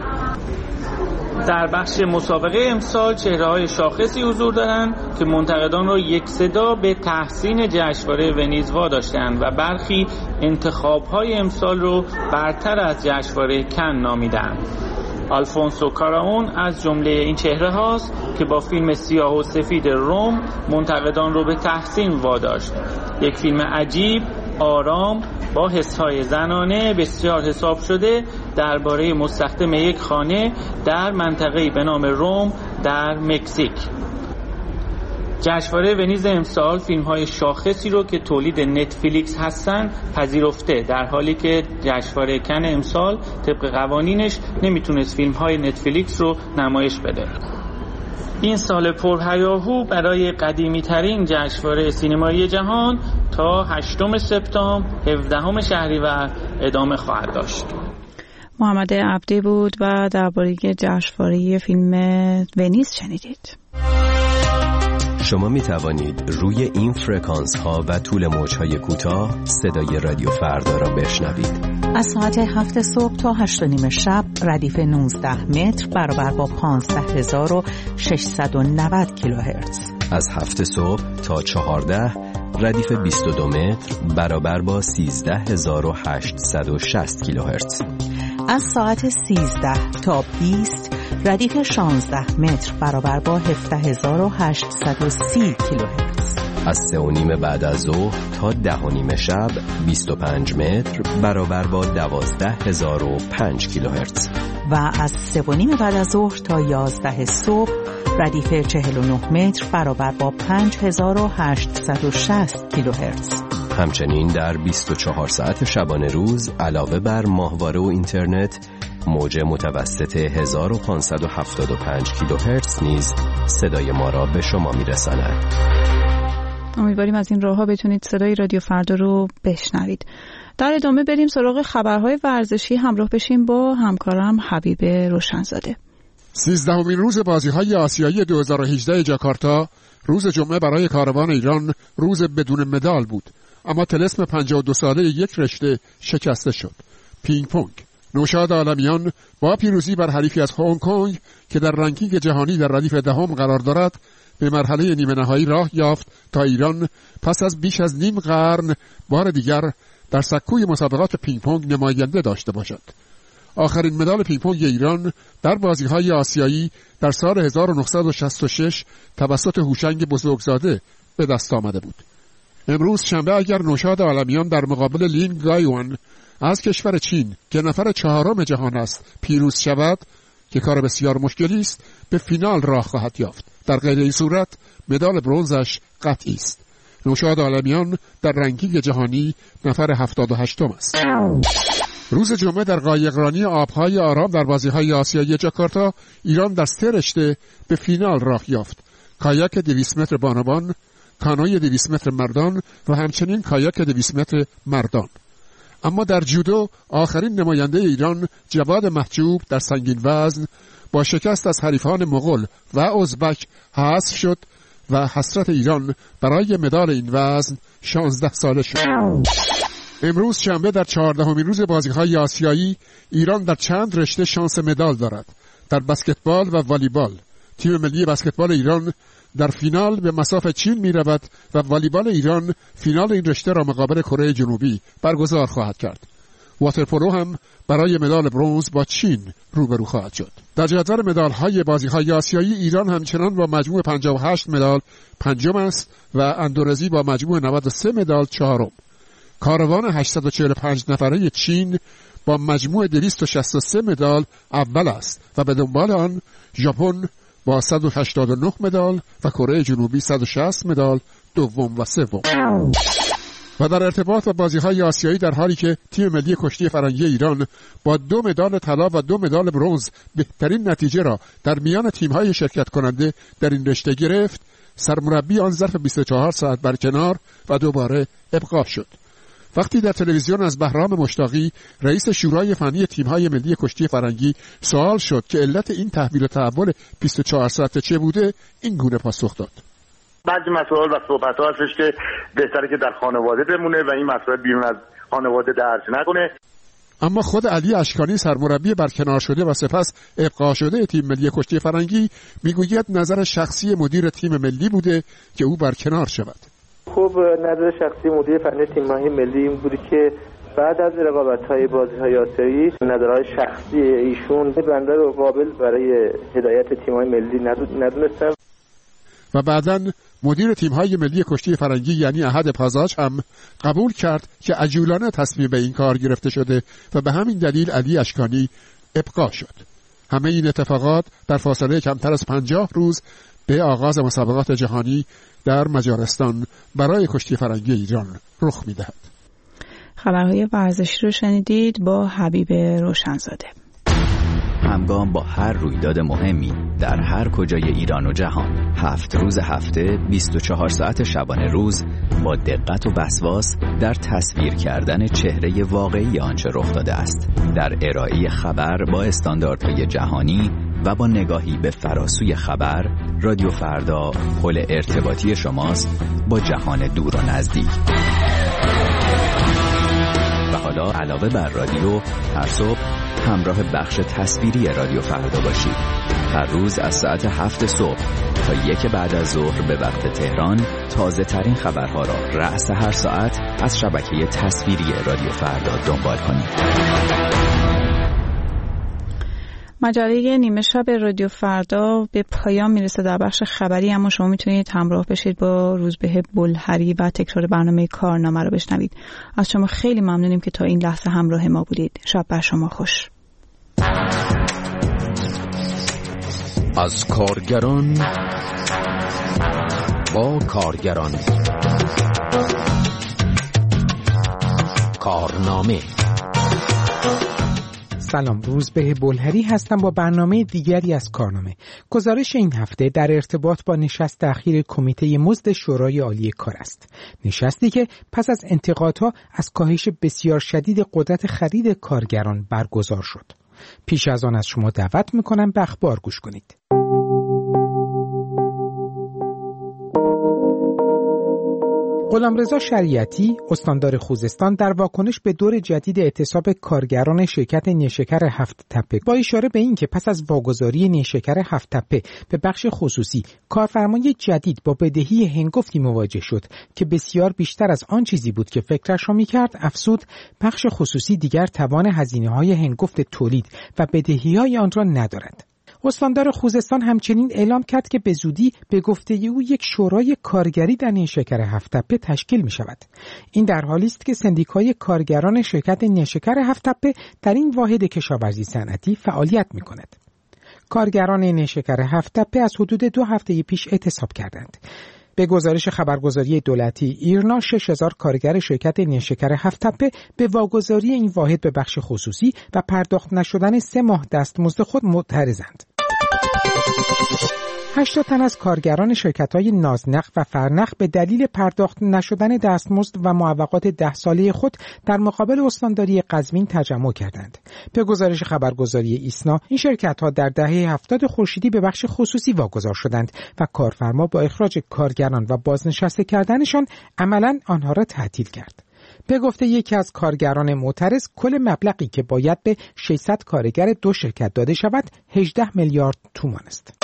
S24: در بخش مسابقه امسال چهره‌های شاخصی حضور دارند که منتقدان را یک صدا به تحسین جشنواره ونیز واداشتند و برخی انتخاب‌های امسال رو برتر از جشنواره کن نامیدند. آلفونسو کاراون از جمله این چهره هاست که با فیلم سیاه و سفید روم منتقدان رو به تحسین واداشت. یک فیلم عجیب، آرام، با حس‌های زنانه بسیار حساب شده درباره مستخدم یک خانه در منطقه‌ای به نام روم در مکزیک. جشنواره ونیز امسال فیلم‌های شاخصی رو که تولید نتفلیکس هستن پذیرفته، در حالی که جشنواره کن امسال طبق قوانینش نمیتونست فیلم‌های نتفلیکس رو نمایش بده. این سال پرهیاهو برای قدیمی‌ترین جشنواره سینمایی جهان تا 8 سپتامبر 17 شهریور ادامه خواهد داشت.
S1: محمد عبدی بود و درباره جشنواره فیلم ونیز شنیدید.
S2: شما می توانید روی این فرکانس ها و طول موج های کوتاه صدای رادیو فردا را بشنوید.
S13: از ساعت 7 صبح تا 8:30 شب ردیف 19 متر برابر با 15690 کیلوهرتز.
S2: از 7 صبح تا 14 ردیف 22 متر برابر با 13860 کیلوهرتز.
S13: از ساعت 13 تا 20 ردیف 16 متر برابر با 17830 کیلوهرتز.
S2: از 3:30 بعد از ظهر تا 10:30 شب 25 متر برابر با 12005 کیلوهرتز.
S13: و از 3:30 بعد از ظهر تا 11 صبح ردیف 49 متر برابر با 5860 کیلوهرتز.
S2: همچنین در 24 ساعت شبانه روز علاوه بر ماهواره و اینترنت موج متوسط 1575 کیلوهرتز نیز صدای ما را به شما میرساند.
S1: امیدواریم از این راه‌ها بتونید صدای رادیو فردا رو بشنوید. در ادامه بریم سراغ خبرهای ورزشی، همراه بشیم با همکارم حبیب روشنزاده.
S5: 13مین روز بازی‌های آسیایی 2018 جاکارتا روز جمعه برای کاروان ایران روز بدون مدال بود، اما طلسم 52 ساله یک رشته شکسته شد. پینگ پونگ. نوشاد عالمیان با پیروزی بر حریفی از هنگ کنگ که در رنکینگ جهانی در ردیف دهم قرار دارد به مرحله نیمه نهایی راه یافت تا ایران پس از بیش از نیم قرن بار دیگر در سکوی مسابقات پینگ پونگ نماینده داشته باشد. آخرین مدال پینگ پونگ ایران در بازی‌های آسیایی در سال 1966 توسط هوشنگ بزرگزاده به دست آمده بود. امروز شنبه اگر نوشاد عالمیان در مقابل لین گایوان از کشور چین که نفر 4 جهان است پیروز شود، که کار بسیار مشکلی است، به فینال راه خواهد یافت. در غیر این صورت مدال برنزش قطعی است. نوشاد عالمیان در رنکینگ جهانی نفر 78 است. روز جمعه در قایقرانی آبهای آرام در بازی‌های آسیایی جاکارتا ایران در 3 رشته به فینال راه یافت: کایاک 200 متر بانوان، کانوی 200 متر مردان و همچنین کایاک 200 متر مردان. اما در جودو آخرین نماینده ایران جواد محجوب در سنگین وزن با شکست از حریفان مغول و ازبک حذف شد و حسرت ایران برای مدال این وزن 16 ساله شد. امروز شنبه در 14مین روز بازی‌های آسیایی ایران در چند رشته شانس مدال دارد. در بسکتبال و والیبال تیم ملی بسکتبال ایران در فینال به مصاف چین می رود و والیبال ایران فینال این رشته را مقابل کره جنوبی برگزار خواهد کرد. واترپولو هم برای مدال برنز با چین روبرو خواهد شد. در جدول مدال‌های بازی‌های آسیایی ایران همچنان با مجموع 58 مدال پنجم است و اندونزی با مجموع 93 مدال چهارم. کاروان 845 نفره چین با مجموع 263 مدال اول است و به دنبال آن ژاپن با 189 مدال و کره جنوبی 160 مدال دوم و سوم. و در ارتباط با بازی‌های آسیایی در حالی که تیم ملی کشتی فرنگی ایران با 2 مدال طلا و 2 مدال برنز بهترین نتیجه را در میان تیم‌های شرکت کننده در این رشته گرفت، سرمربی آن ظرف 24 ساعت برکنار و دوباره ابقا شد. وقتی در تلویزیون از بهرام مشتاقی رئیس شورای فنی تیم‌های ملی کشتی فرنگی سوال شد که علت این تحویل و تحول 24 ساعته چه بوده، این گونه پاسخ داد:
S6: بعضی مسائل و صحبت‌ها هستش که بهتره که در خانواده بمونه و این مسائل بیرون از خانواده درج نکنه.
S5: اما خود علی اشکانی سرمربی برکنار شده و سپس ابقا شده تیم ملی کشتی فرنگی میگوید نظر شخصی مدیر تیم ملی بوده که او برکنار شود.
S8: خب نظر شخصی مدیر فنی تیم‌های ملی این بوده که بعد از رقابت‌های بازی‌های آسیایی نظرهای شخصی ایشون بنده رو قابل برای هدایت تیم‌های ملی ندونستم.
S5: و بعداً مدیر تیم‌های ملی کشتی فرنگی یعنی احد پازاج هم قبول کرد که عجولانه تصمیم به این کار گرفته شده و به همین دلیل علی اشکانی ابقا شد. همه این اتفاقات در فاصله کمتر از 50 روز به آغاز مسابقات جهانی در مجارستان برای کشتی فرنگی ایران رخ می‌دهد.
S1: خبرهای ورزشی رو شنیدید با حبیب روشنزاده.
S9: همگام با هر رویداد مهمی در هر کجای ایران و جهان، 7 روز هفته 24 ساعت شبانه روز با دقت و وسواس در تصویر کردن چهره واقعی آنچه رخ داده است، در ارائه خبر با استانداردهای جهانی و با نگاهی به فراسوی خبر، رادیو فردا پل ارتباطی شماست با جهان دور و نزدیک. و حالا علاوه بر رادیو، هر صبح همراه بخش تصویری رادیو فردا باشید. هر روز از ساعت 7 صبح تا 1 بعد از ظهر به وقت تهران تازه ترین خبرها را رأس هر ساعت از شبکه تصویری رادیو فردا دنبال کنید.
S1: مجله نیمه شب رادیو فردا به پایان میرسه در بخش خبری، اما شما میتونید همراه بشید با روزبه بلهری و تکرار برنامه کارنامه رو بشنوید. از شما خیلی ممنونیم که تا این لحظه همراه ما بودید. شب بر شما خوش.
S2: از کارگران با کارگران، کارنامه.
S10: سلام، روزبه بلهری هستم با برنامه دیگری از کارنامه. گزارش این هفته در ارتباط با نشست اخیر کمیته مزد شورای عالی کار است. نشستی که پس از انتقادها از کاهش بسیار شدید قدرت خرید کارگران برگزار شد. پیش از آن از شما دعوت میکنم به اخبار گوش کنید. غلامرضا شریعتی، استاندار خوزستان، در واکنش به دور جدید اعتصاب کارگران شرکت نیشکر هفت تپه با اشاره به این که پس از واگذاری نیشکر هفت تپه به بخش خصوصی، کارفرمای جدید با بدهی هنگفتی مواجه شد که بسیار بیشتر از آن چیزی بود که فکرش را می‌کرد، افزود بخش خصوصی دیگر توان هزینه‌های هنگفت تولید و بدهی‌های آن را ندارد. استاندار خوزستان همچنین اعلام کرد که به زودی به گفته او یک شورای کارگری در نیشکر هفت تپه تشکیل می شود. این در حالی است که سندیکای کارگران شرکت نیشکر هفت تپه در این واحد کشاورزی صنعتی فعالیت می کند. کارگران نیشکر هفت تپه از حدود 2 هفته پیش اعتصاب کردند. به گزارش خبرگزاری دولتی ایرنا، 6000 کارگر شرکت نیشکر هفت تپه به واگذاری این واحد به بخش خصوصی و پرداخت نشدن 3 ماه دستمزد خود معترضند. 8 تن از کارگران شرکت‌های نازنخ و فرنخ به دلیل پرداخت نشدن دستمزد و معوقات 10 ساله خود در مقابل استانداری قزوین تجمع کردند. به گزارش خبرگزاری ایسنا، این شرکت‌ها در دهه 70 خورشیدی به بخش خصوصی واگذار شدند و کارفرما با اخراج کارگران و بازنشسته کردنشان عملاً آنها را تعطیل کرد. به گفته یکی از کارگران معترض، کل مبلغی که باید به 600 کارگر 2 شرکت داده شود 18 میلیارد تومان است.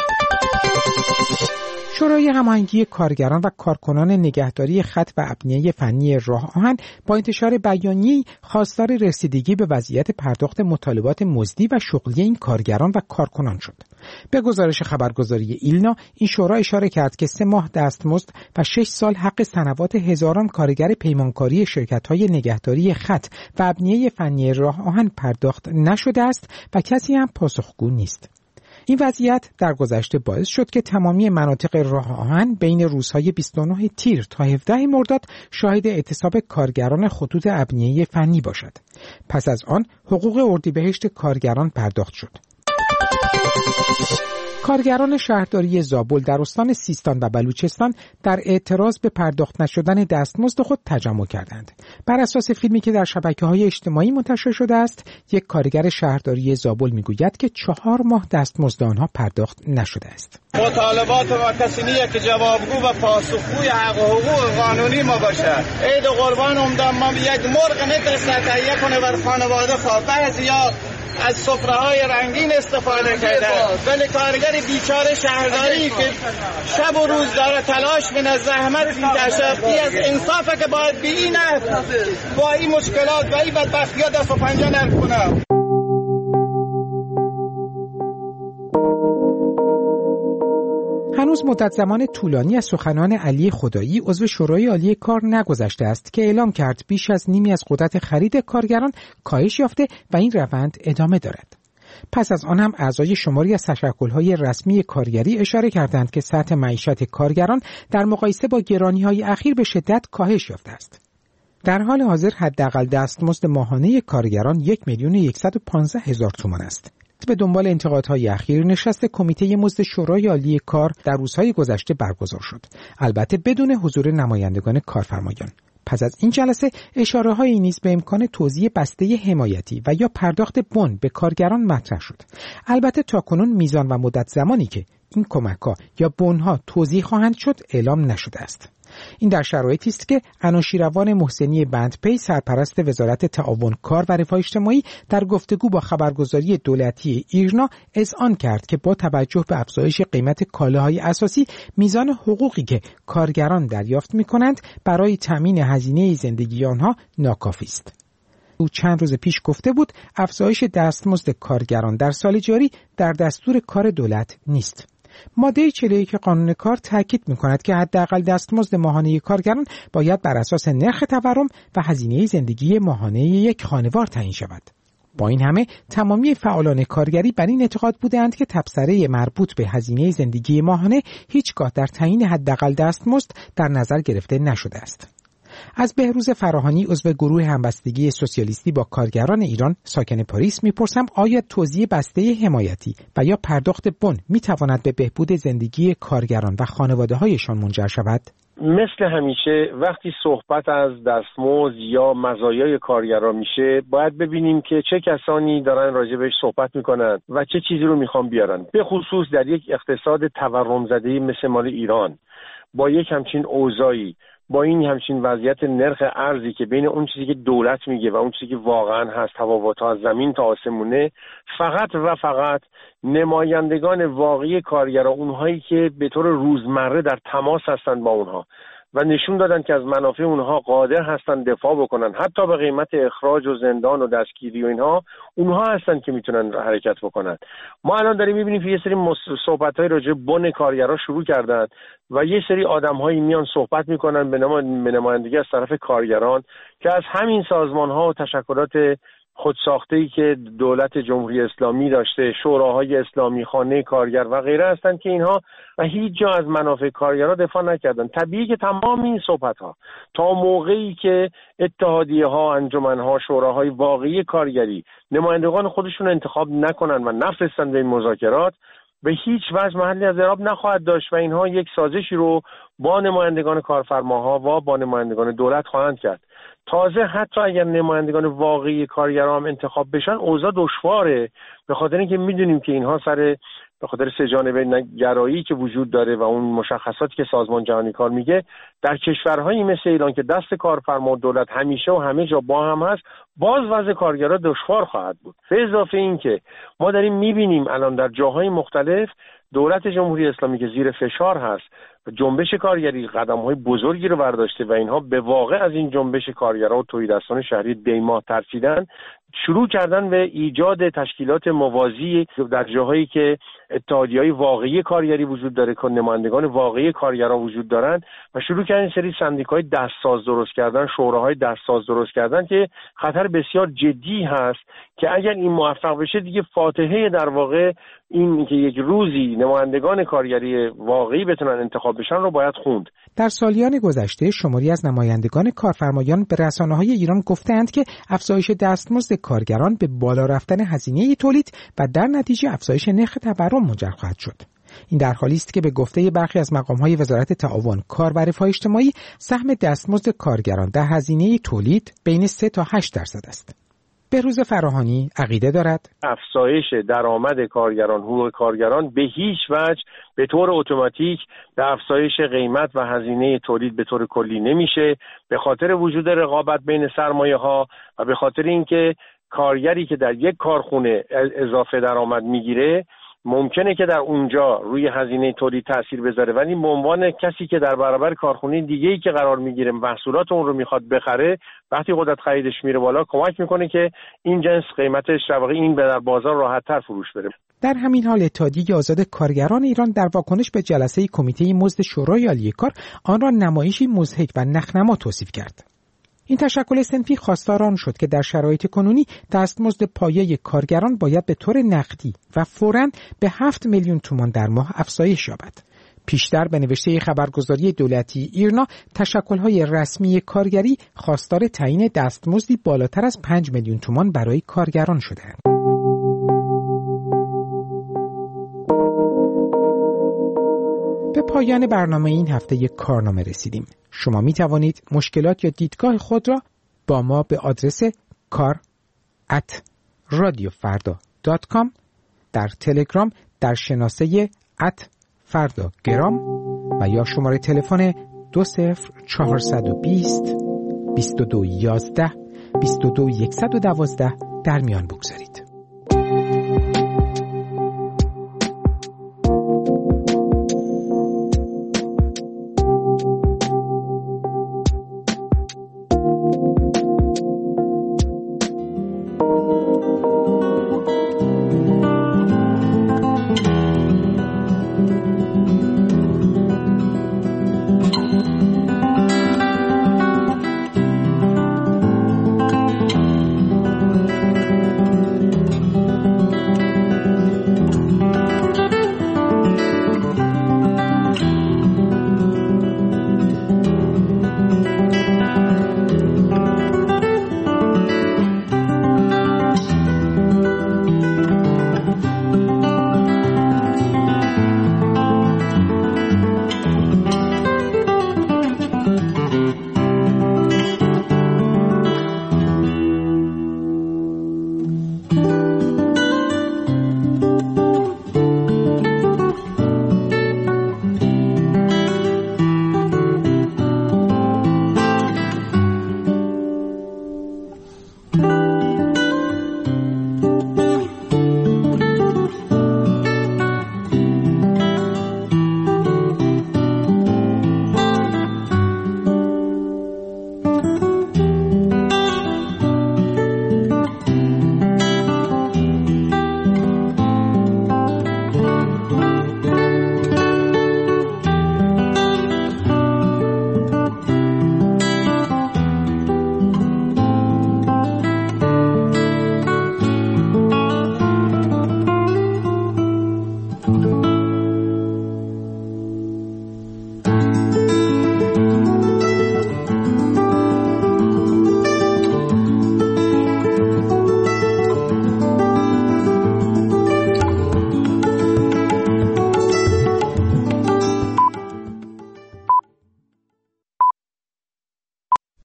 S10: شورای هماهنگی کارگران و کارکنان نگهداری خط و ابنیه فنی راه آهن با انتشار بیانیه‌ای خواستار رسیدگی به وضعیت پرداخت مطالبات مزدی و شغلی این کارگران و کارکنان شد. به گزارش خبرگزاری ایلنا، این شورا اشاره کرد که 3 ماه دستمزد و 6 سال حق سنوات هزاران کارگر پیمانکاری شرکت‌های نگهداری خط و ابنیه فنی راه آهن پرداخت نشده است و کسی هم پاسخگو نیست. این وضعیت در گذشته باعث شد که تمامی مناطق راه آهن بین روزهای 29 تیر تا 17 مرداد شاهد اعتصاب کارگران خطوط ابنیه فنی باشد. پس از آن حقوق اردیبهشت کارگران پرداخت شد. کارگران شهرداری زابل در استان سیستان و بلوچستان در اعتراض به پرداخت نشدن دستمزد خود تجمع کردند. بر اساس فیلمی که در شبکه‌های اجتماعی منتشر شده است، یک کارگر شهرداری زابل میگوید که 4 ماه دستمزد آنها پرداخت نشده است.
S15: مطالبات ما کسی نیست که جوابگو و پاسخگوی حق و حقوق قانونی ما باشه. عید قربان عمدان ما یک مرغ نترسه تهیه کنه بر خانواده خواه. بعضیا از سفره‌های رنگین استفاده کردن، ولی کارگر بیچاره شهرداری که شب و روز داره تلاش می‌کنه، زحمت می‌کشه، بی از انصافه که باید بی نه با این مشکلات و این بدبختی‌ها دست و پنجه نرم کنه.
S10: هنوز مدت زمان طولانی از سخنان علی خدایی، عضو شورای عالی کار، نگذشته است که اعلام کرد بیش از نیمی از قدرت خرید کارگران کاهش یافته و این روند ادامه دارد. پس از آن هم اعضای شماری از تشکل‌های رسمی کارگری اشاره کردند که سطح معیشت کارگران در مقایسه با گرانی‌های اخیر به شدت کاهش یافته است. در حال حاضر حداقل دستمزد ماهانه کارگران 1,115,000 تومان است. به دنبال انتقادهای اخیر نشست کمیته مزد شورای عالی کار در روزهای گذشته برگزار شد، البته بدون حضور نمایندگان کارفرمایان. پس از این جلسه اشاره‌هایی نیز به امکان توزیع بسته حمایتی و یا پرداخت بن به کارگران مطرح شد. البته تاکنون میزان و مدت زمانی که این کمک‌ها یا بن‌ها توزیع خواهند شد اعلام نشده است. این در شرایطی است که انوشیروان محسنی بندپی سرپرست وزارت تعاون کار و رفاه اجتماعی در گفتگو با خبرگزاری دولتی ایرنا اذعان کرد که با توجه به افزایش قیمت کالاهای اساسی میزان حقوقی که کارگران دریافت می‌کنند برای تامین هزینه زندگی آنها ناکافی است. او چند روز پیش گفته بود افزایش دستمزد کارگران در سال جاری در دستور کار دولت نیست. ماده 41 قانون کار تاکید می‌کند که حداقل دستمزد ماهانه کارگران باید بر اساس نرخ تورم و هزینه زندگی ماهانه یک خانوار تعیین شود. با این همه تمامی فعالان کارگری بر این اعتقاد بودند که تبصره مربوط به هزینه زندگی ماهانه هیچگاه در تعیین حداقل دستمزد در نظر گرفته نشده است. از بهروز فراهانی عضو گروه همبستگی سوسیالیستی با کارگران ایران ساکن پاریس میپرسم آیا توزیع بسته حمایتی و یا پرداخت بن میتواند به بهبود زندگی کارگران و خانواده‌هایشان منجر شود؟
S7: مثل همیشه وقتی صحبت از دستمزد یا مزایای کارگران میشه باید ببینیم که چه کسانی دارن راجع بهش صحبت میکنن و چه چیزی رو میخوان بیارن. به خصوص در یک اقتصاد تورم زده مثل مال ایران با یک همچین اوضاعی، با این همچین وضعیت نرخ ارزی که بین اون چیزی که دولت میگه و اون چیزی که واقعا هست تفاوت از زمین تا آسمونه، فقط و فقط نمایندگان واقعی کارگران، اونهایی که به طور روزمره در تماس هستن با اونها و نشون دادن که از منافع اونها قادر هستن دفاع بکنن حتی به قیمت اخراج و زندان و دستگیری و اینها، اونها هستن که میتونن حرکت بکنن. ما الان داریم میبینیم که یه سری صحبت‌های راجع به بن کارگران شروع کردن و یه سری آدم‌هایی میان صحبت میکنن به نمایندگی از طرف کارگران که از همین سازمان‌ها و تشکلات خودساخته‌ای که دولت جمهوری اسلامی داشته، شوراهای اسلامی، خانه کارگر و غیره هستند که اینها و هیچ جا از منافع کارگرها دفاع نکردن. طبیعی که تمام این صحبت‌ها تا موقعی که اتحادیه‌ها، انجمن‌ها، شوراهای واقعی کارگری نمایندگان خودشون انتخاب نکنن و نفرستن به این مذاکرات، به هیچ وجه محلی از اعراب نخواهد داشت و اینها یک سازشی رو با نمایندگان کارفرماها و با نمایندگان دولت خواهند کرد. تازه حتی اگر نمایندگان واقعی کارگران هم انتخاب بشن اوضاع دشواره، به خاطر اینکه میدونیم که اینها به خاطر سه جانبه گرایی که وجود داره و اون مشخصاتی که سازمان جهانی کار میگه در کشورهایی مثل ایران که دست کارفرما و دولت همیشه و همه جا با هم هست، باز وضع کارگرها دشوار خواهد بود. به اضافه این که ما داریم میبینیم الان در جاهای مختلف دولت جمهوری اسلامی که زیر فشار هست و جنبش کارگری قدم‌های بزرگی رو برداشته و اینها به واقع از این جنبش کارگرها و تهیدستان شهری دیما ترسیدن، شروع کردن به ایجاد تشکیلات موازی در جاهایی که اتحادیه‌های واقعی کارگری وجود داره که نمایندگان واقعی کارگرها وجود دارن و شروع کردن سری سندیکای دستساز درست کردن، شوراهای دستساز درست کردن که خطر بسیار جدی هست که اگر این موفق بشه دیگه فاتحه در واقع این که یک روزی نمایندگان کارگری واقعی بتونن انتخاب بشن رو باید خوند.
S10: در سالیان گذشته شماری از نمایندگان کارفرمایان به رسانه‌های ایران گفتند که افزایش دستمزد کارگران به بالا رفتن هزینه تولید و در نتیجه افزایش نرخ تورم منجر خواهد شد. این در حالی است که به گفته برخی از مقام‌های وزارت تعاون کار و رفاه اجتماعی سهم دستمزد کارگران در هزینه تولید بین 3 تا 8% است. بهروز فراهانی عقیده دارد
S7: افزایش درآمد کارگران، حقوق کارگران به هیچ وجه به طور اتوماتیک به افزایش قیمت و هزینه تولید به طور کلی نمیشه، به خاطر وجود رقابت بین سرمایه‌ها و به خاطر اینکه کارگری که در یک کارخونه اضافه درآمد میگیره ممکنه که در اونجا روی هزینه تولید تأثیر بذاره، ولی به عنوان کسی که در برابر کارخونه دیگه‌ای که قرار میگیره محصولات اون رو میخواد بخره، وقتی قدرت خریدش میره بالا کمک میکنه که این جنس قیمتش در واقع این در بازار راحت‌تر فروش بره.
S10: در همین حال اتحادیه آزاد کارگران ایران در واکنش به جلسه کمیته مزد شورای عالی کار آن را نمایشی مضحک و نخنما توصیف کرد. این تشکل صنفی خواستار آن شد که در شرایط کنونی دستمزد پایه کارگران باید به طور نقدی و فوراً به 7 میلیون تومان در ماه افزایش یابد. پیشتر به نوشته خبرگزاری دولتی ایرنا، تشکل‌های رسمی کارگری خواستار تعیین دستمزدی بالاتر از 5 میلیون تومان برای کارگران شدند. به پایان برنامه این هفته یک کارنامه رسیدیم. شما می توانید مشکلات یا دیدگاه خود را با ما به آدرس kar@radiofarda.com، در تلگرام در شناسه @fardagram و یا شماره تلفن 20420 2211 22112 در میان بگذارید.